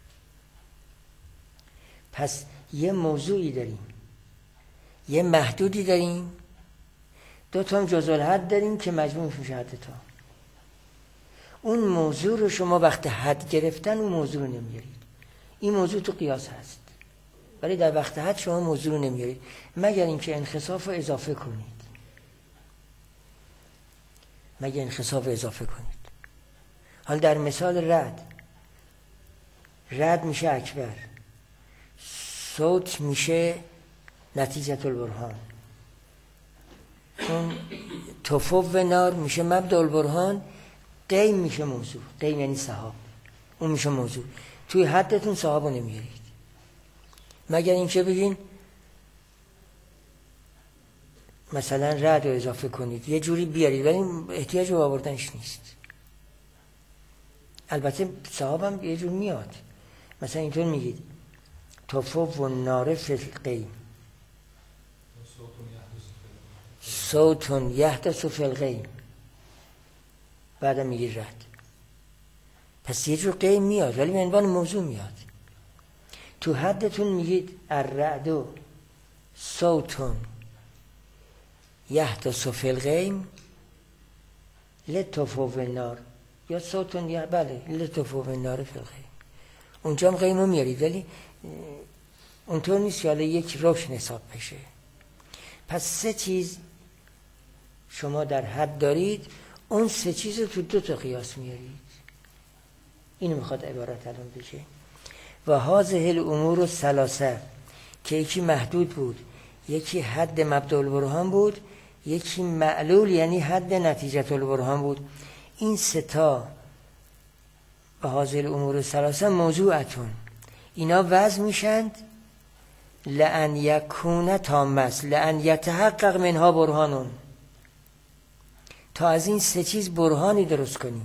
پس یه موضوعی داریم، یه محدودی داریم، دو تا هم جزء الحد داریم که مجموع میشه حد تا. اون موضوع رو شما وقت حد گرفتن اون موضوع رو نمیارید. این موضوع تو قیاس هست ولی در وقت حد شما موضوع رو نمیارید مگر اینکه انخساف رو اضافه کنید. مگر انخساف رو اضافه کنید. حال در مثال رد میشه اکبر، صوت میشه نتیجه البرهان، اون تفو نار میشه مبدأ البرهان، قیم میشه موضوع. قیم یعنی سحاب، اون میشه موضوع. توی حدتون سحاب رو نمیارید مگر اینکه بگین مثلا رد رو اضافه کنید، یه جوری بیارید ولی احتیاج به آوردنش نیست. البته سحاب هم یه جور میاد، مثلا اینطور میگید تفو و نار فی القیم، صوتون یحدث فی القیم، بعدم میگید رد. پس یه جور قیم میاد ولی به عنوان موضوع میاد. تو حدتون میگید الرعد صوتون یحدث فی القیم لتفو النار، یا صوتون بله لتفو النار فی القیم. اونجا هم قیم رو میارید ولی اونطور نیست که حالا یک رکن حساب بشه. پس سه چیز شما در حد دارید، اون سه چیز رو تو دو تا قیاس میارید. اینو میخواد عبارت الان بشه. و هذه الامور الثلاثه که یکی محدود بود، یکی حد مبدأ البرهان بود، یکی معلول یعنی حد نتیجه البرهان بود. این سه تا و هذه الامور الثلاثه موضوعتون، اینا وضع میشند لأن یکون تامس لأن یتحقق منها برهانون، تا از این سه چیز برهانی درست کنیم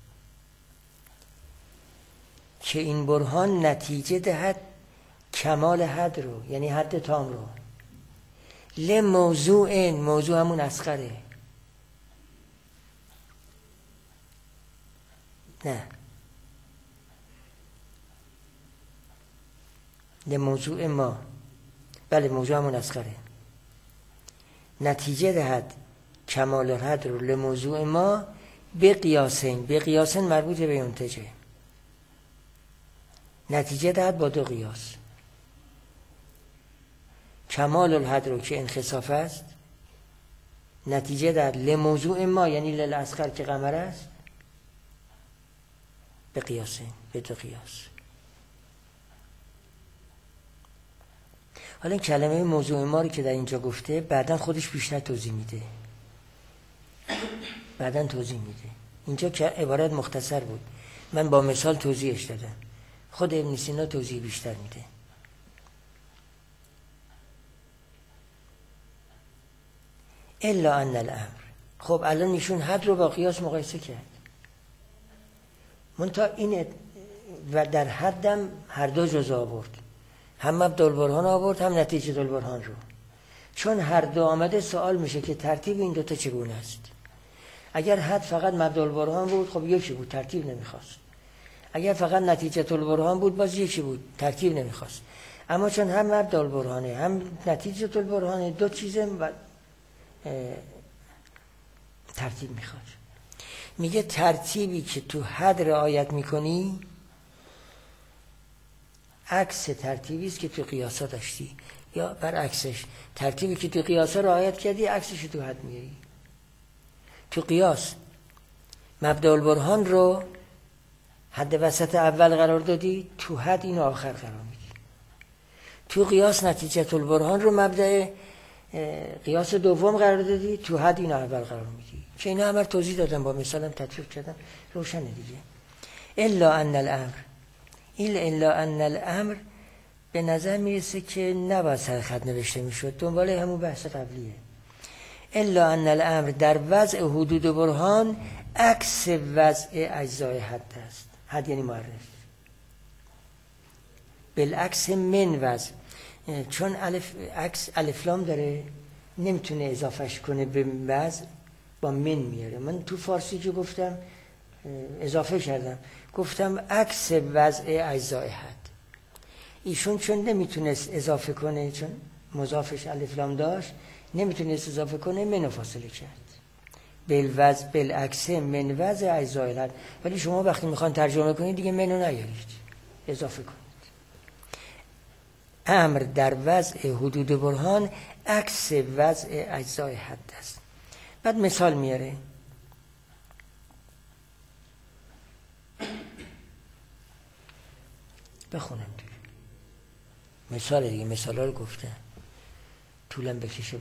که این برهان نتیجه دهد کمال حد رو، یعنی حد تام رو. لموضوع، موضوع همون اصغره. نه لموضوع ما، بله موضوع همون اصغره، نتیجه دهد کمال الحد رو لموضوع ما به قیاسین، به قیاسین مربوط به ینتجه، نتیجه دهد با دو قیاس. کمال الحد رو که انخساف است نتیجه دهد لموضوع ما یعنی للاصغر که قمر است به قیاسین، به دو قیاس. حالا این کلمه موضوع ما رو که در اینجا گفته بعداً خودش بیشتر توضیح میده، بعداً توضیح میده. اینجا که عبارت مختصر بود، من با مثال توضیحش دادم، خود ابن سینا توضیح بیشتر میده. الا ان الامر، خب الان ایشون حد رو با قیاس مقایسه کرد، منتها این و در حدم هر دو جزء آورد، هم مبدالبرهان آورد هم نتیجه البرهان رو. چون هر دو آمده سوال میشه که ترتیب این دوتا چگونه است. اگر حد فقط مبدالبرهان بود خب یکی بود، ترتیب نمیخواست. اگر فقط نتیجه البرهان بود باز یکی بود، ترتیب نمیخواست. اما چون هم مبدالبرهانه هم نتیجه البرهانه، دو چیزه و ترتیب میخواد. میگه ترتیبی که تو حد رعایت میکنی عکس ترتیبی است که تو قیاسا داشتی، یا برعکسش ترتیبی که تو قیاسا رعایت کردی عکسش تو حد میاری. تو قیاس مبدأ البرهان رو حد وسط اول قرار دادی، تو حد اینو آخر قرار میدی. تو قیاس نتیجه البرهان رو مبدأ قیاس دوم قرار دادی، تو حد اینو اول قرار میدی. که اینا همه توضیح دادم، با مثالم تطبیق کردم، روشنه دیگه. الا ان الامر، الا ان الامر به نظر میرسه که نباید سر خط نوشته میشد، دنبال همون بحث قبلیه. الا ان الامر در وضع حدود برهان عکس وضع اجزای حد است. حد یعنی معرف، بالعکس من وضع، چون الف لام داره نمیتونه اضافهش کنه به وضع، با من میاره. من تو فارسی که گفتم اضافه کردم، گفتم عکس وضع اجزای حد. ایشون چون نمیتونست اضافه کنه، چون مضافش الف لام داشت نمیتونست اضافه کنه، منو فاصله کرد. بالوضع بالعکس من وضع اجزای حد. ولی شما وقتی میخوان ترجمه کنید دیگه منو نیارید، اضافه کنید. امر در وضع حدود برهان عکس وضع اجزای حد است. بعد مثال میاره، بخونم دیگه مثال دیگه، مثال ها رو گفته طولم بکشه.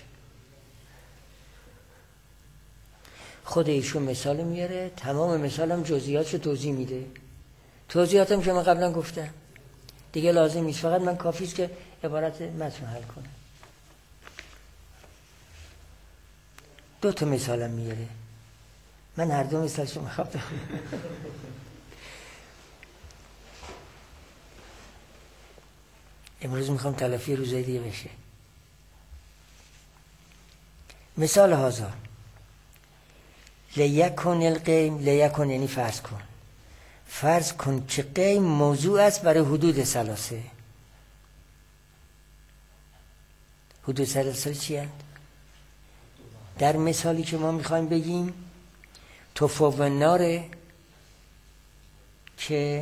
خود ایشون مثال میاره، تمام مثالم جزئیاتش رو توضیح میده. توضیحاتم که من قبلا گفتم دیگه لازم نیست، فقط من کافیست که عبارت متن حل کنم. دو تا مثالم میاره، من هر دو مثالشو میخوام بخونم. امروز میخوام تلافی روزای دیگه بشه. مثال هازا لیکن القیم، لیکن یعنی فرض کن، فرض کن که قیم موضوع است برای حدود ثلاثه. حدود ثلاثه چی هست؟ در مثالی که ما میخوایم بگیم تفاوت ناره که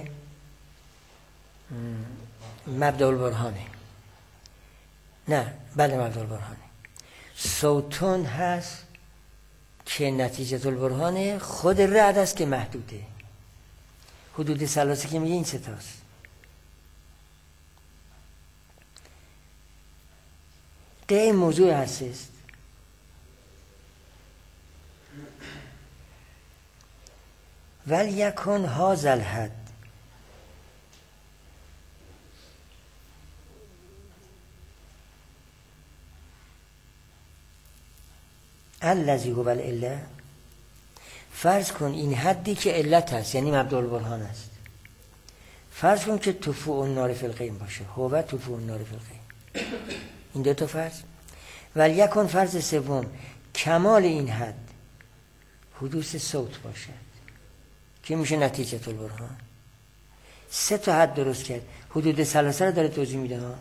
مبدأ البرهانه، نه بله مبدأ البرهانه. صوتون هست که نتیجه البرهانه، خود رعد است که محدوده. حدود ثلاثه که میگه این ستاست. قیم موضوع هست، ولیکن هذا الحد الذی هو العله، فرض کن این حدی که علت هست یعنی مبدأ البرهان است، فرض کن که تفوع النار فی القیم باشه، هو تفوع النار فی القیم. این دو تا فرض. ولیکن فرض سوم کمال این حد حدوث صوت باشد که میشه نتیجه البرهان. سه تا حد درست کرد، حدود ثلاثه رو داره توضیح میده ها.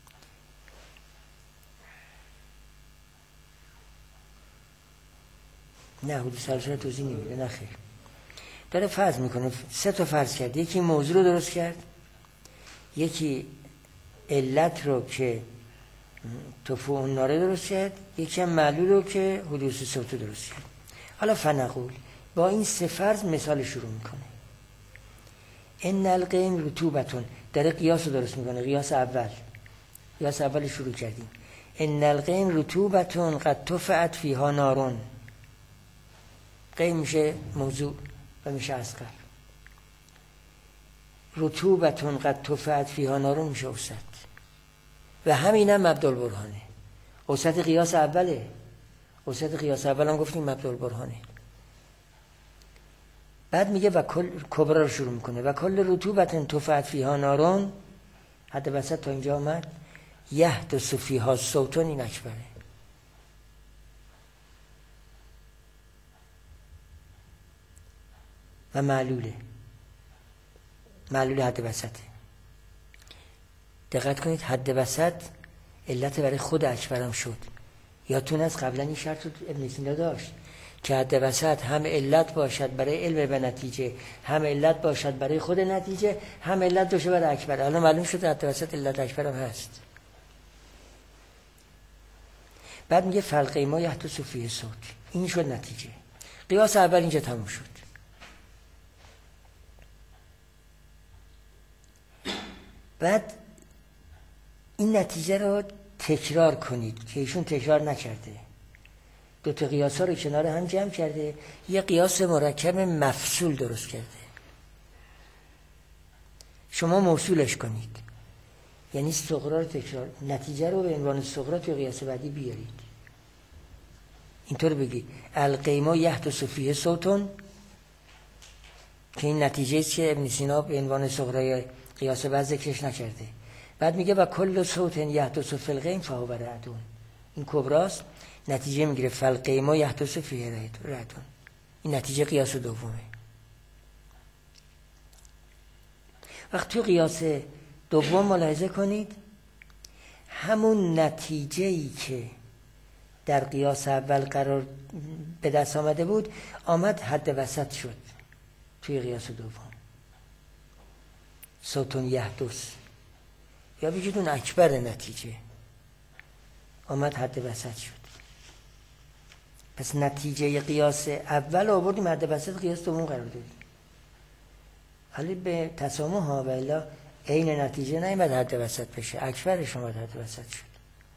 نه حدود ثلاثه رو توضیح نمیده، نه خیر. داره فرض میکنه، 3 تا فرض کرد. یکی موضوع رو درست کرد، یکی علت رو که طفوع النار درست کرد، یکی هم معلول رو که حدوث صوت درست کرد. حالا فنقول با این 3 فرض مثال شروع میکنه. ان القیم رطوبتون، داره قیاس رو درست میکنه. قیاس اول شروع کردیم. ان القیم رطوبتون قد طفئت فیها نارون. قیم میشه موضوع و میشه اصغر. رطوبتون قد طفئت فیها نارون میشه اوسط. و همینم مبدأ البرهانه. اوسط قیاس اوله. اوسط قیاس اول هم گفتیم مبدأ البرهانه. بعد میگه و کل کبرا رو شروع میکنه. و کل رطوبتون طفئت فیها نارون، حد وسط تا اینجا آمد. یحدث فیها صوتون، این اکبره. و معلول حد وسطه. دقت کنید حد وسط علت برای خود اکبرم شد. یادتون از قبلا این شرط رو ابن سینا داشت که حد وسط هم علت باشد برای علم به نتیجه، هم علت باشد برای خود نتیجه، هم علت باشه برای اکبر. الان معلوم شد حد وسط علت اکبرم هست. بعد میگه فالقیما یحدث فیه صوت. این شد نتیجه. قیاس اول اینجا تموم شد. بعد این نتیجه رو تکرار کنید که ایشون تکرار نکرده. 2 تا قیاس ها رو کنار هم جمع کرده، یه قیاس مرکب مفصول درست کرده. شما موصولش کنید، یعنی صغرا رو تکرار، نتیجه رو به عنوان صغرا توی قیاس بعدی بیارید. اینطور بگید القیما یحدث فیه صوتون، که این نتیجه است که ابن سینا به عنوان صغرای قیاس بعد ذکرش نکرده. بعد میگه و کل صوت یحدث فی القیم فهو رعدون. این کبراست، نتیجه میگیره فالقیما یحدث فیه رعدون. این نتیجه قیاس دومه. وقتی تو قیاس دوم ملاحظه کنید همون نتیجه‌ای که در قیاس اول قرار به دست آمده بود آمد حد وسط شد توی قیاس دوم. صوتون یحدث یا بگید اون اکبر نتیجه آمد حد وسط شد. پس نتیجه قیاس اول آوردیم حد وسط، قیاس دوم قرار دادیم. حالی به تسامح ها و الا عین نتیجه نیامد حد وسط بشه، اکبرش اومد حد وسط شد.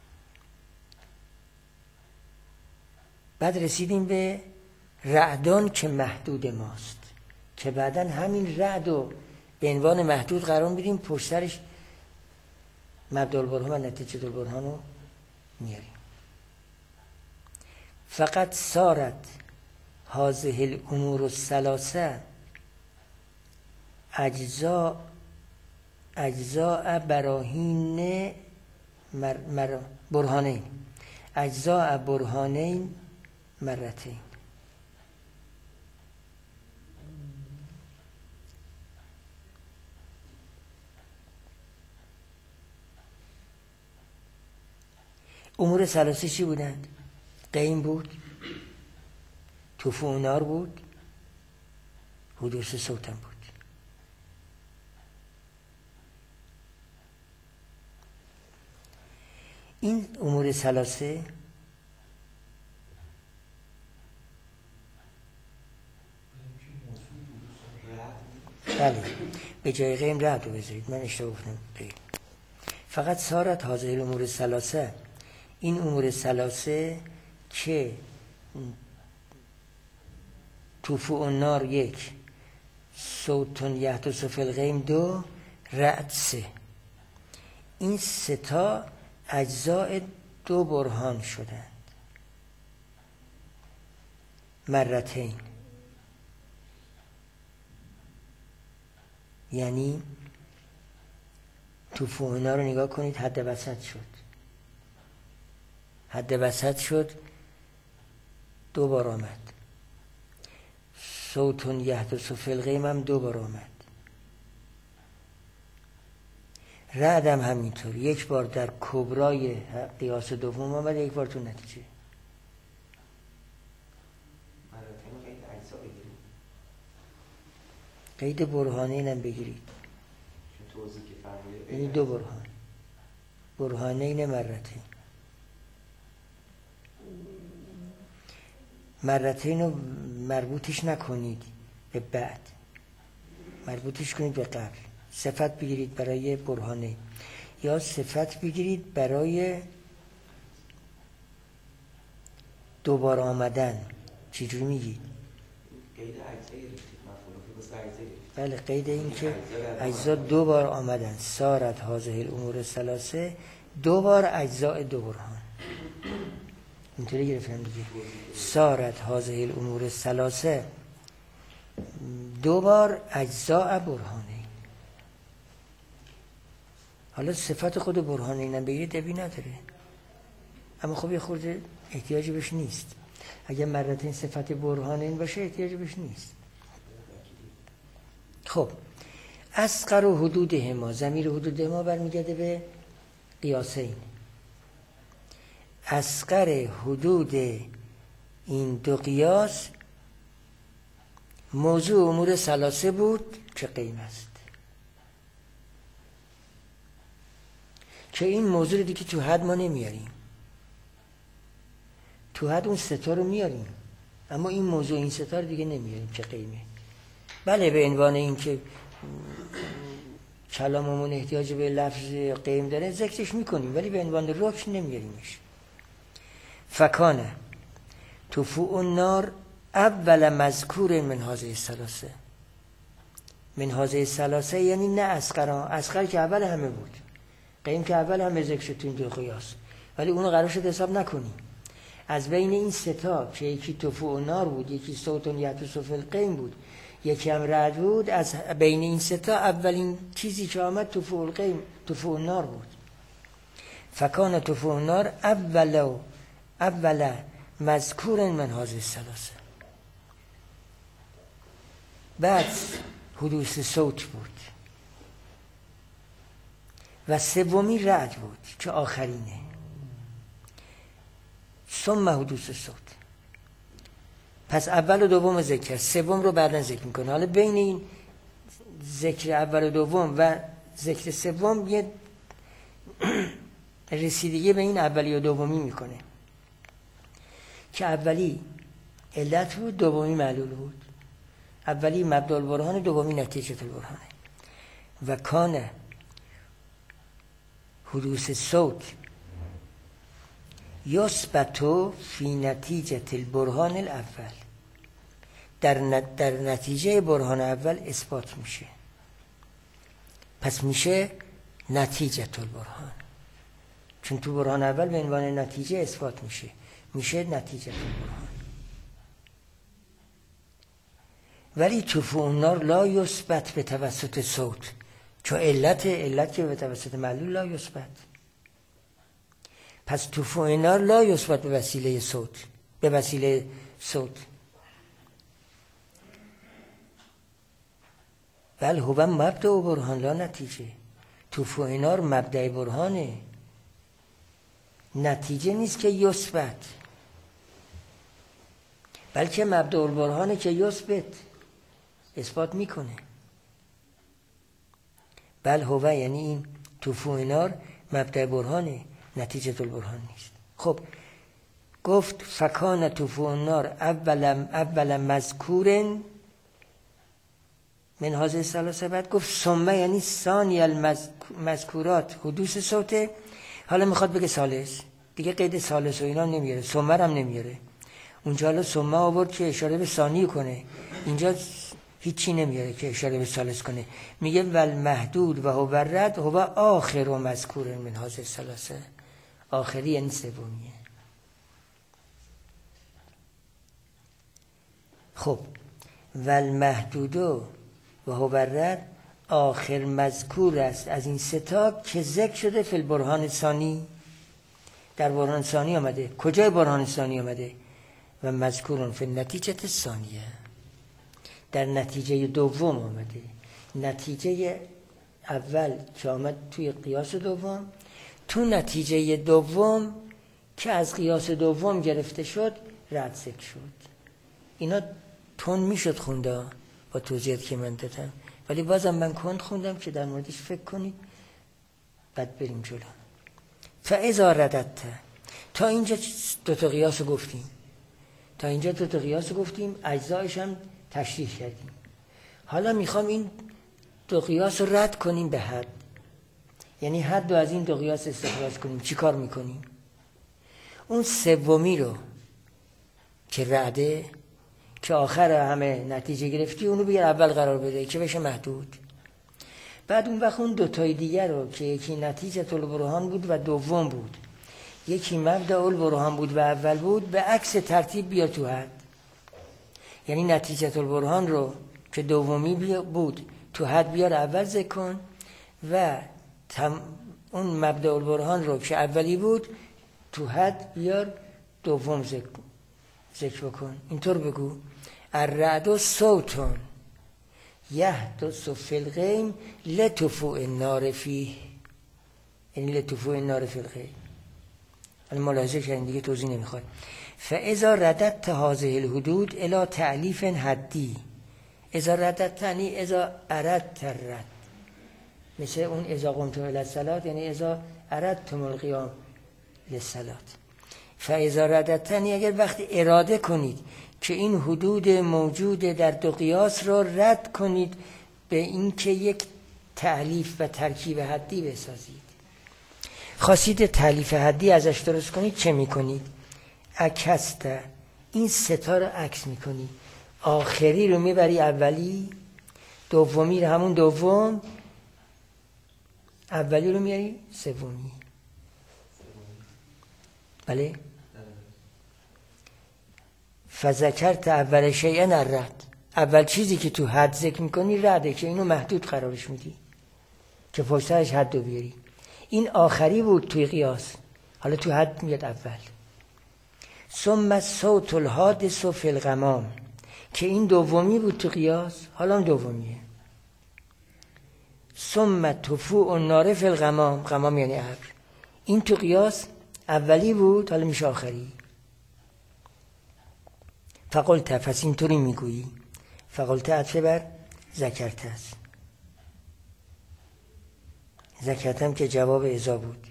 بعد رسیدیم به رعدان که محدود ماست، که بعدن همین رعد رو به عنوان محدود قرار میدیم، پشت سرش مبدأ البرهان و نتیجه البرهان رو میاریم. فقط صارت هذه الامور الثلاثه اجزاء براهین برهانین، اجزاء برهانین مرتين. امور ثلاثه چی بودند؟ قیم بود، طفوع نار بود، حدوث صوتم بود. این امور ثلاثه بله به جای قیم رعد رو بذارید، من اشتباه گفتم قیم. فقط صارت هذه الامور الثلاثه، این امور ثلاثه که طفوع النار 1، صوت یحدث فی القیم 2، رعد 3، این 3 تا اجزاء 2 برهان شدند مرتين. یعنی طفوع النار رو نگاه کنید، حد وسط شد، حد وسط شد، 2 بار آمد. صوت یحدث فی القیم هم 2 بار آمد. رعد هم همینطور، یک بار در کبرای قیاس دوم آمده، یک بار تو نتیجه. قید برهانین هم بگیرید، یعنی 2 برهان، برهانین مرتین. مرتین رو مربوطش نکنید به بعد، مربوطش کنید به قبل. صفت بگیرید برای برهانین، یا صفت بگیرید برای دوباره آمدن. چجوری میگید؟ قید اجزا گرفتید، مفعول به واسه اجزا گرفتید. بله، قید این که اجزا 2 بار آمدن. سارت هذه الامور الثلاثه، 2 بار اجزاء 2 برهان. اینطوری گرفتم دیگه. سارت هذه الامور الثلاثه، 2 بار اجزاء برهانه. حالا صفت خود برهانه اینم بگیرید ابی نداره، اما خب یه خورده احتیاجی بهش نیست. اگر مرتين صفت برهانه این باشه احتیاجی بهش نیست. خب اصغر و حدودهما، ضمیر حدودهما برمیگرده به قیاسین. اصغر حدود این 2 قیاس موضوع امور ثلاثه بود که قیم است، که این موضوع دیگه تو حد ما نمیاریم. تو حد اون 3 تا رو میاریم، اما این موضوع این 3 تا رو دیگه نمیاریم که قیمه. بله، به عنوان این که کلاممون احتیاج به لفظ قیم داره ذکرش میکنیم، ولی به عنوان رکن نمیاریمش. فکانه طفوع النار اول مذکور من هذه الثلاثه. من هذه الثلاثه یعنی نه اصغر که اول همه بود، قیم که اول همه ذکر شد تو این 2 قیاس، ولی اونو قرار شد حساب نکنیم. از بین این 3 تا که یکی طفوع النار بود، یکی صوت یحدث فی القیم بود، یکی هم رعد بود، از بین این 3 تا اولین چیزی که آمد طفوع القیم، طفوع النار بود. فکان طفوع النار اول مذکور من هذه الثلاثه. بعد حدوث صوت بود و سومی رعد بود که آخرینه. ثم حدوث صوت. پس اول و دوم ذکر، سوم رو بعداً ذکر میکنه. حالا بین این ذکر اول و دوم و ذکر سوم یه رسیدگی به این اولی و دومی میکنه که اولی علت بود، دومی معلول بود. اولی مبدا البرهان، دومی نتیجه البرهانه. و کان حدوث صوت یثبت فی نتیجه البرهان الاول. در نتیجه برهان اول اثبات میشه، پس میشه نتیجه البرهان، چون تو برهان اول به عنوان نتیجه اثبات میشه نتیجه البرهان. ولی طفوع النار لا یثبت به توسط صوت، چون علت که به توسط معلول لا یثبت. پس طفوع النار لا یثبت به وسیله صوت. بل هو مبدأ برهان لا نتیجه. طفوع النار مبدأ برهانه، نتیجه نیست که یثبت، بلکه مبدأ البرهانه که یثبت، اثبات میکنه. بل هو یعنی این طفوع النار مبدأ برهانه، نتیجه البرهان نیست. خب گفت فکان طفوع النار اول مذکور من هذه الثلاثه. بعد گفت ثم یعنی ثانی المذکورات حدوث صوته. حالا میخواد بگه ثالث، دیگه قید ثالث و اینا نمیاره، ثم هم نمیاره. اونجا حالا ثم آورد که اشاره به ثانی کنه، اینجا هیچی نمیاره که اشاره به ثالث کنه. میگه والمحدود و هو الرد هو آخر و مذکور من هذه الثلاثه. آخری یعنی سومیه. خب والمحدود و هو الرد آخر مذکور است از این 3 تا که ذکر شده فی البرهان ثانی. در برهان ثانی آمده. کجای برهان ثانی آمده؟ و مذکورون فی نتیجه ثانیه، در نتیجه دوم آمده. نتیجه اول که آمد توی قیاس دوم، تو نتیجه دوم که از قیاس دوم گرفته شد رد ذکر شد. اینا تون میشد خونده با توضیحاتی که من دادم، ولی بازم من کند خوندم که در موردش فکر کنید بعد بریم جلو. فاذا رددت، تا اینجا دو تا قیاس گفتیم، اجزایش هم تشریح کردیم. حالا میخوام این دو قیاس رو رد کنیم به حد، یعنی حد رو از این دو قیاس استخراج کنیم. چی کار میکنیم؟ اون سومی رو که رده، که آخر همه نتیجه گرفتی، اونو بیار اول قرار بده که بشه محدود. بعد اون وقت اون دوتای دیگر رو که یکی نتیجه البرهان بود و دوم بود، یکی مبدأ البرهان بود و اول بود، به عکس ترتیب بیار تو حد. یعنی نتیجه البرهان رو که دومی بود تو حد بیار اول ذکر کن و اون مبدأ البرهان رو که اولی بود تو حد بیار دوم ذکر بکن. اینطور بگو الرعد صوتون یحدث فی الغیم لطفوء النار فیه، یعنی لطفوء النار فی الغیم. الان ملاحظه کردین دیگه توضیح نمیخواد. فاذا رددت هذه الحدود الى تعلیف حدی، اذا رددت یعنی اذا اردت الرد، مثل اون اذا قمتم الی الصلاة یعنی اذا اردتم القیام للصلاة. فاذا رددت یعنی اگر وقتی اراده کنید که این حدود موجود در دو قیاس را رد کنید به اینکه یک تألیف و ترکیب حدی بسازید، خواستید تألیف حدی ازش درست کنید، چه میکنید؟ عکست، این ستا رو عکس میکنی، آخری رو میبری اولی، دومی رو همون دوم، اولی رو میاری سومی. بله؟ فذکرت اول شیء الرد، اول چیزی که تو حد ذکر میکنی رده، که اینو محدود قرارش میدی که پشتش حد رو بیاری. این آخری بود توی قیاس، حالا تو حد میاد اول. ثم صوت الحادث فی الغمام، که این دومی بود تو قیاس، حالا هم دومیه. ثم طفوء النار فی الغمام، غمام یعنی ابر، این تو قیاس اولی بود، حالا میشه آخری. فقلت، پس اینطوری میگویی. فقلت عطف بر ذکرت است، ذکرتم که جواب اذا بود،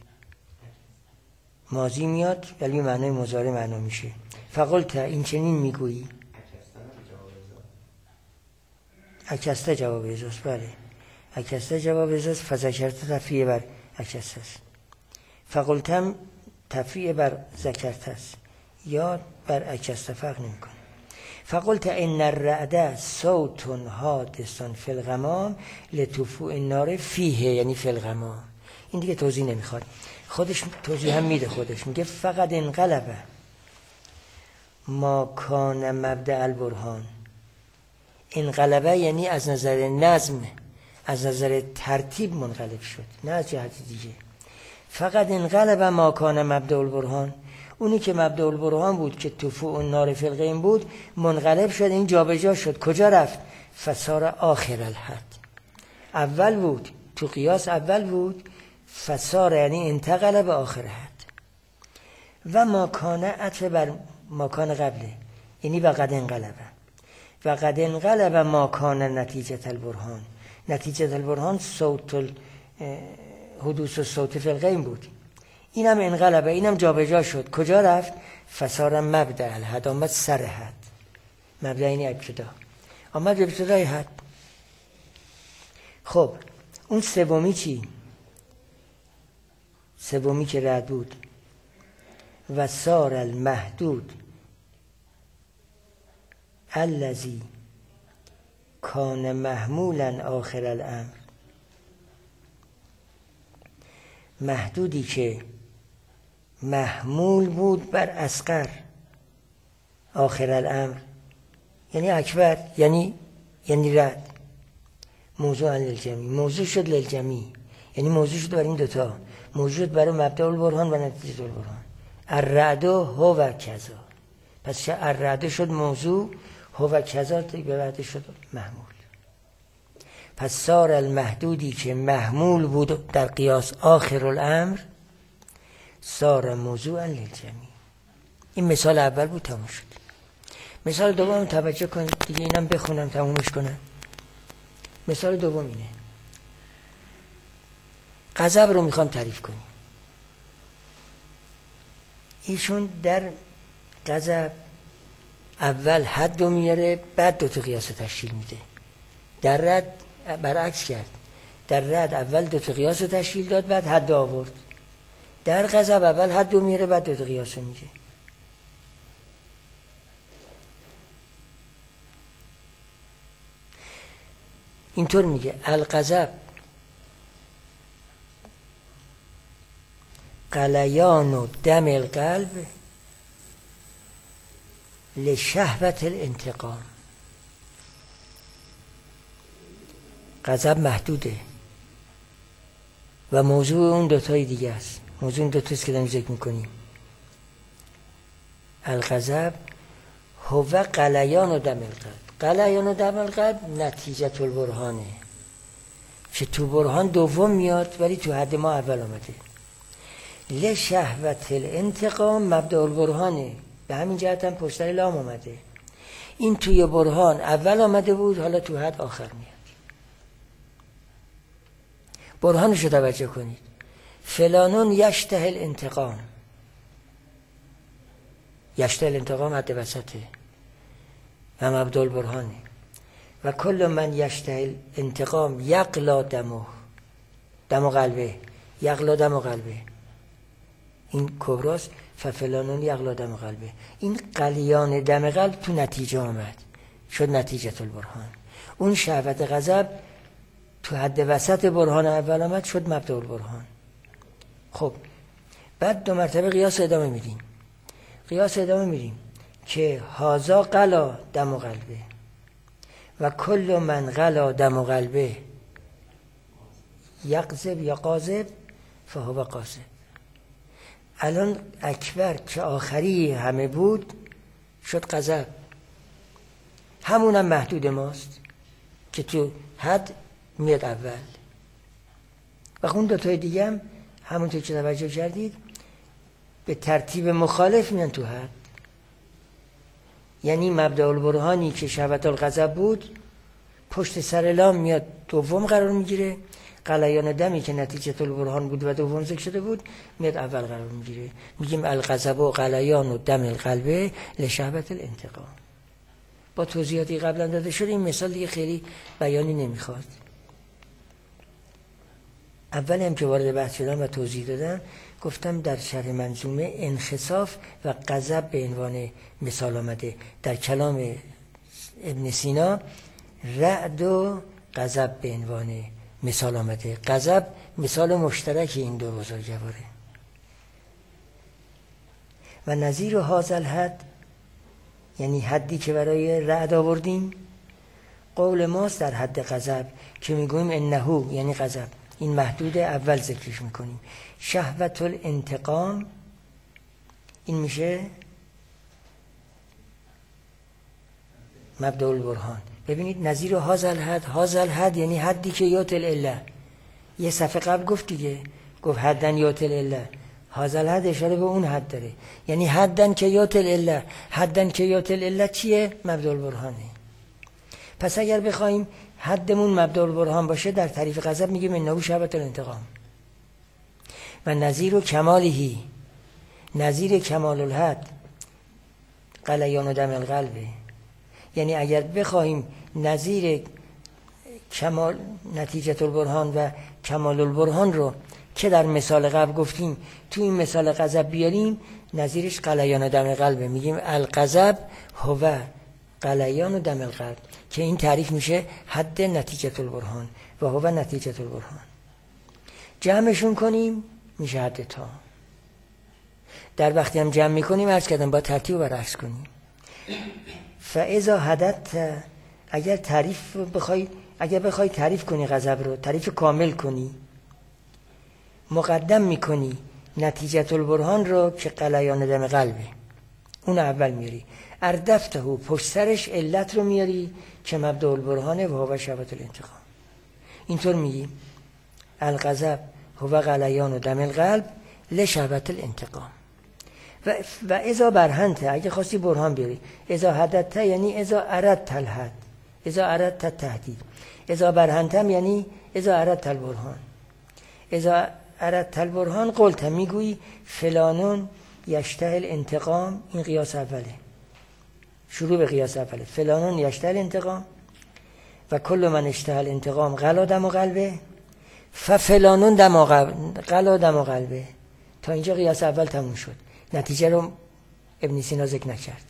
ماضی میاد ولی معنای مضارع معنا میشه. فقلت، این چنین میگویی. اکسته جواب اذاست. بله اکسته جواب اذاست. فذکرت تفریع بر اکسته است. فقلتم تفریع بر ذکرت است یا بر اکسته فرق نمیکنه. فقلت ان الرعد صوت حادث فی الغمام لطفوء النار فیه، یعنی فی الغمام. این دیگه توضیح نمیخواد، خودش توضیح هم میده. خودش میگه فقط انقلب ما کان مبدأ البرهان. انقلبه یعنی از نظر نظم، از نظر ترتیب منقلب شد، نه از جهت دیگه. فقط انقلب ما کان مبدأ البرهان، اونی که مبدأ البرهان بود که طفوء النار فی الغیم بود منقلب شد، این جابجا شد. کجا رفت؟ فصار آخر الحد، اول بود تو قیاس اول بود، فصار یعنی انتقل به آخر حد. و ما کان عطف بر ما کان قبله، یعنی وقد انقلب. وقد انقلب ما کان نتیجه البرهان، نتیجه البرهان صوت حدوث الصوت فی الغیم بود، اینم انقلبه، اینم جابجا شد. کجا رفت؟ فصار مبدأ الحد، آمد سر حد. مبدأ یعنی ابتدا، آمد به ابتدای حد. خب اون سومی چی؟ سومی که رد بود. و صار المحدود الذی کان محمولا آخر الامر، محدودی که محمول بود بر اصغر آخر الامر، یعنی اکبر، یعنی رد. موضوع للجمی، موضوع شد للجمی، یعنی موضوع شد بر این دوتا، موجود برای مبدأ البرهان و نتیجه البرهان. الرعد هو کذا، پس الرعد شد موضوع، هو کذا به بعد شد محمول. پس صار المحدودی که محمول بود در قیاس آخر الامر صار موضوعا للجمیع. این مثال اول بود، تموم شد. مثال دوم توجه کنید دیگه، اینم بخونم تمومش کنم. مثال دوم اینه، غضب رو میخوام تعریف کنیم. ایشون در غضب اول حد رو میاره، بعد دو تا قیاس تشکیل میده. در رد برعکس کرد، در رد اول دو تا قیاس تشکیل داد، بعد حد آورد. در غضب اول حد رو میاره، بعد دو تا قیاس میگه. اینطور میگه الغضب غلیان و دم القلب لشهوت الانتقام. غضب محدوده و موضوع اون دوتای دیگه است. موضوع اون دوتاست که داریم ذکر میکنیم. الغضب هو غلیان و دم القلب. غلیان و دم القلب نتیجه البرهانه، که تو برهان دوم میاد ولی تو حد ما اول آمده. لشهوت الانتقام مبدأ البرهانه، به همین جهت هم پشتر لام آمده. این توی برهان اول آمده بود، حالا تو حد آخر میاد. برهانش رو توجه کنید. فلانون یشته الانتقام، یشته الانتقام حد وسطه و مبدأ البرهانه. و کل من یشته الانتقام یقلا دمه، دم قلبه، یقلا دم قلبه، این کبراست. ففلانون یقلا دم قلبه، این قلیان دم قلب تو نتیجه آمد، شد نتیجه البرهان. اون شهوت غضب تو حد وسط برهان اول آمد، شد مبدأ البرهان. خب بعد دو مرتبه قیاس ادامه میدیم. قیاس ادامه میدیم که هازا قلا دم قلبه و کل من قلا دم قلبه یقذب یا قاذب فهو قاذب. الان اکبر که آخری همه بود شد غضب، همونم محدود ماست که تو حد میاد اول. و اون دوتای دیگه هم همونطور که توجه کردید به ترتیب مخالف میان تو حد. یعنی مبدأ البرهانی که شهوت الغضب بود پشت سر لام میاد دوم قرار میگیره. غلیان دمی که نتیجه البرهان بود و دوم ذکر شده بود میاد اول قرار میگیره. میگیم الغضب و غلیان و دم القلب لشهوت الانتقام. با توضیحاتی قبلا داده شده این مثال دیگه خیلی بیانی نمیخواد. اول هم که وارد بحث شدم و توضیح دادم گفتم در شرح منظومه انخساف و غضب به عنوان مثال آمده. در کلام ابن سینا رعد و غضب به عنوان مثال آمده. غضب مثال مشترک این دو بزرگواره. و نظیر هذا الحد، یعنی حدی که برای رعد آوردیم، قول ماست در حد غضب که میگویم انه، یعنی غضب این محدود اول ذکرش میکنیم. شهوت الانتقام این میشه مبدأ البرهان. ببینید نظیر هذا الحد، هذا الحد یعنی حدی که یات العله. یه صفحه قبل گفت دیگه، گفت حدن یات العله. هذا الحد اشاره به اون حد داره، یعنی حدن که یات العله. حدن که یات العله چیه؟ مبدأ البرهانه. پس اگر بخوایم حدمون مبدأ البرهان باشه در تعریف غضب میگیم انه شهوت الانتقام. و نظیر کمالهی، نظیر کمال الحد غلیان و دم القلبه. یعنی اگر بخوایم نظیر کمال نتیجه البرهان و کمال البرهان رو که در مثال قبل گفتیم تو این مثال غضب بیاریم، نظیرش غلیان و دم القلبه. میگیم الغضب هو غلیان و دم القلب، که این تعریف میشه حد نتیجه البرهان و هو نتیجه البرهان. جمعشون کنیم میشه حد تا. در وقتی هم جمع میکنیم عرض کردم با ترتیب و برعکس کنیم. فاذا حددت، اگر تعریف بخوای تعریف کنی غضب رو، تعریف کامل کنی، مقدم میکنی نتیجه البرهان رو که غلیان دم قلبه، اون اول میاری. اردفته پشت سرش علت رو میاری که مبدأ البرهانه و هو شهوت الانتقام. اینطور میگی الغضب هو غلیان و دم القلب لشهوت الانتقام. و اذا برهنت، اگه خواستی برهان بیاری، اذا حددت یعنی اذا اردت الحد، اذا اردت التهدید، اذا برهنتم یعنی اذا اردت البرهان. اذا اردت البرهان قلت، میگویی فلانون یشتهی الانتقام. این قیاس اوله، شروع به قیاس اوله. فلانون یشتهی الانتقام و کل من اشتهی الانتقام غلا دم و قلبه ففلانون غلا دم و قلبه. تا اینجا قیاس اول تموم شد. نتیجه رو ابن سینا ذکر نکرد.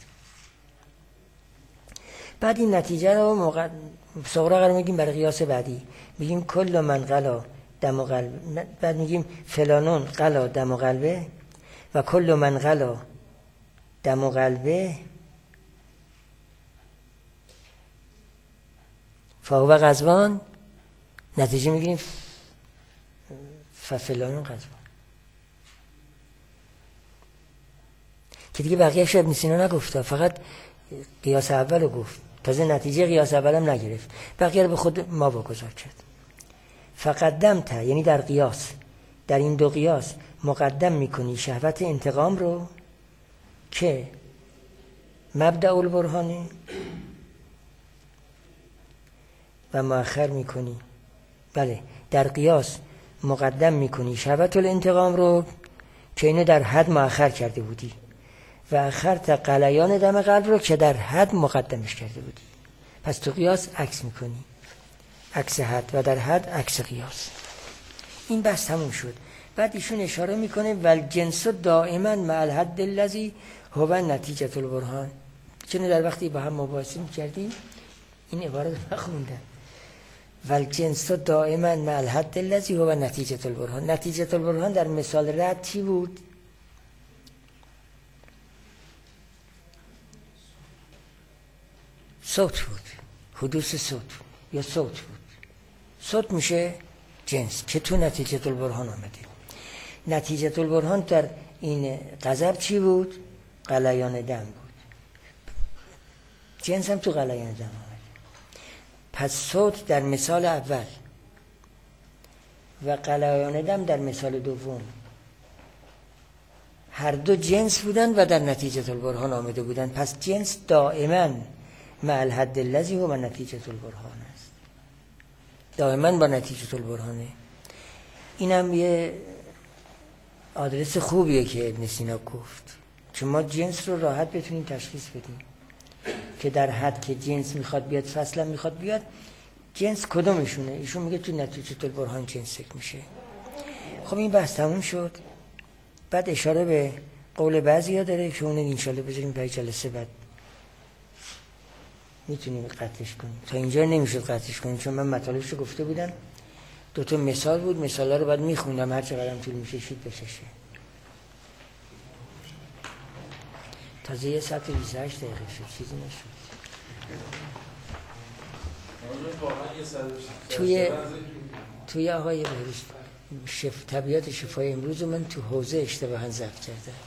بعد این نتیجه رو صغرا قرار میگیم برای قیاس بعدی، میگیم کل من غلا دم و قلب، بعد میگیم فلانون غلا دم و قلبه و کل من غلا دم و قلبه فهو غضبان. نتیجه میگیریم ففلانون غضبان، که دیگه بقیه‌اش ابن سینا نگفته، فقط قیاس اول رو گفت، تازه نتیجه قیاس اول هم نگرفت، بقیه رو به خود ما واگذار کرد. فقدمت یعنی در قیاس، در این دو قیاس مقدم میکنی شهوت انتقام رو که مبدأ البرهانه و مؤخر میکنی، بله در قیاس مقدم میکنی شهوت الانتقام رو که اینو در حد مؤخر کرده بودی و اخرت غلیان دم قلب رو که در حد مقدمش کرده بودی. پس تو قیاس عکس میکنی، عکس حد، و در حد عکس قیاس. این بحث تموم شد. بعد ایشون اشاره میکنه والجنس دائما مع الحد الذی هو نتیجه البرهان. چون در وقتی با هم مباحثه میکردیم این عبارت رو نخوندم. والجنس دائما مع الحد الذی هو نتیجه البرهان. نتیجه البرهان در مثال رد چی بود؟ صوت بود، حدوث صوت یا صوت بود. صوت میشه جنس که تو نتیجه البرهان آمده. نتیجه البرهان در این غضب چی بود؟ غلیان دم بود. جنس هم تو غلیان دم آمده. پس صوت در مثال اول و غلیان دم در مثال دوم هر دو جنس بودن و در نتیجه البرهان آمده بودن. پس جنس دائما مع الحد الذی هو نتیجه البرهان است، دائما با نتیجه البرهانه. اینم یه آدرس خوبیه که ابن سینا گفت، چون ما جنس رو راحت بتونیم تشخیص بدیم که در حد که جنس میخواد بیاد، فصلا میخواد بیاد، جنس کدومشونه. ایشون میگه تو نتیجه البرهان جنس ذکر میشه. خب این بحث تموم شد. بعد اشاره به قول بعضیا داره که اون انشالله بذاریم برای جلسه بعد میتونیم قطعش کنیم. تا اینجا نمیشد قطعش کنیم چون من مطالبش رو گفته بودم. دو تا مثال بود، مثالا رو بعد میخوندم هر چقدر طول میکشید بچشه. تازه 1 ساعت و 28 دقیقه شد، چیزی نشد. توی آقای بهروز طبیعت شفای امروز من تو حوزه اشتباهاً ضبط کردم.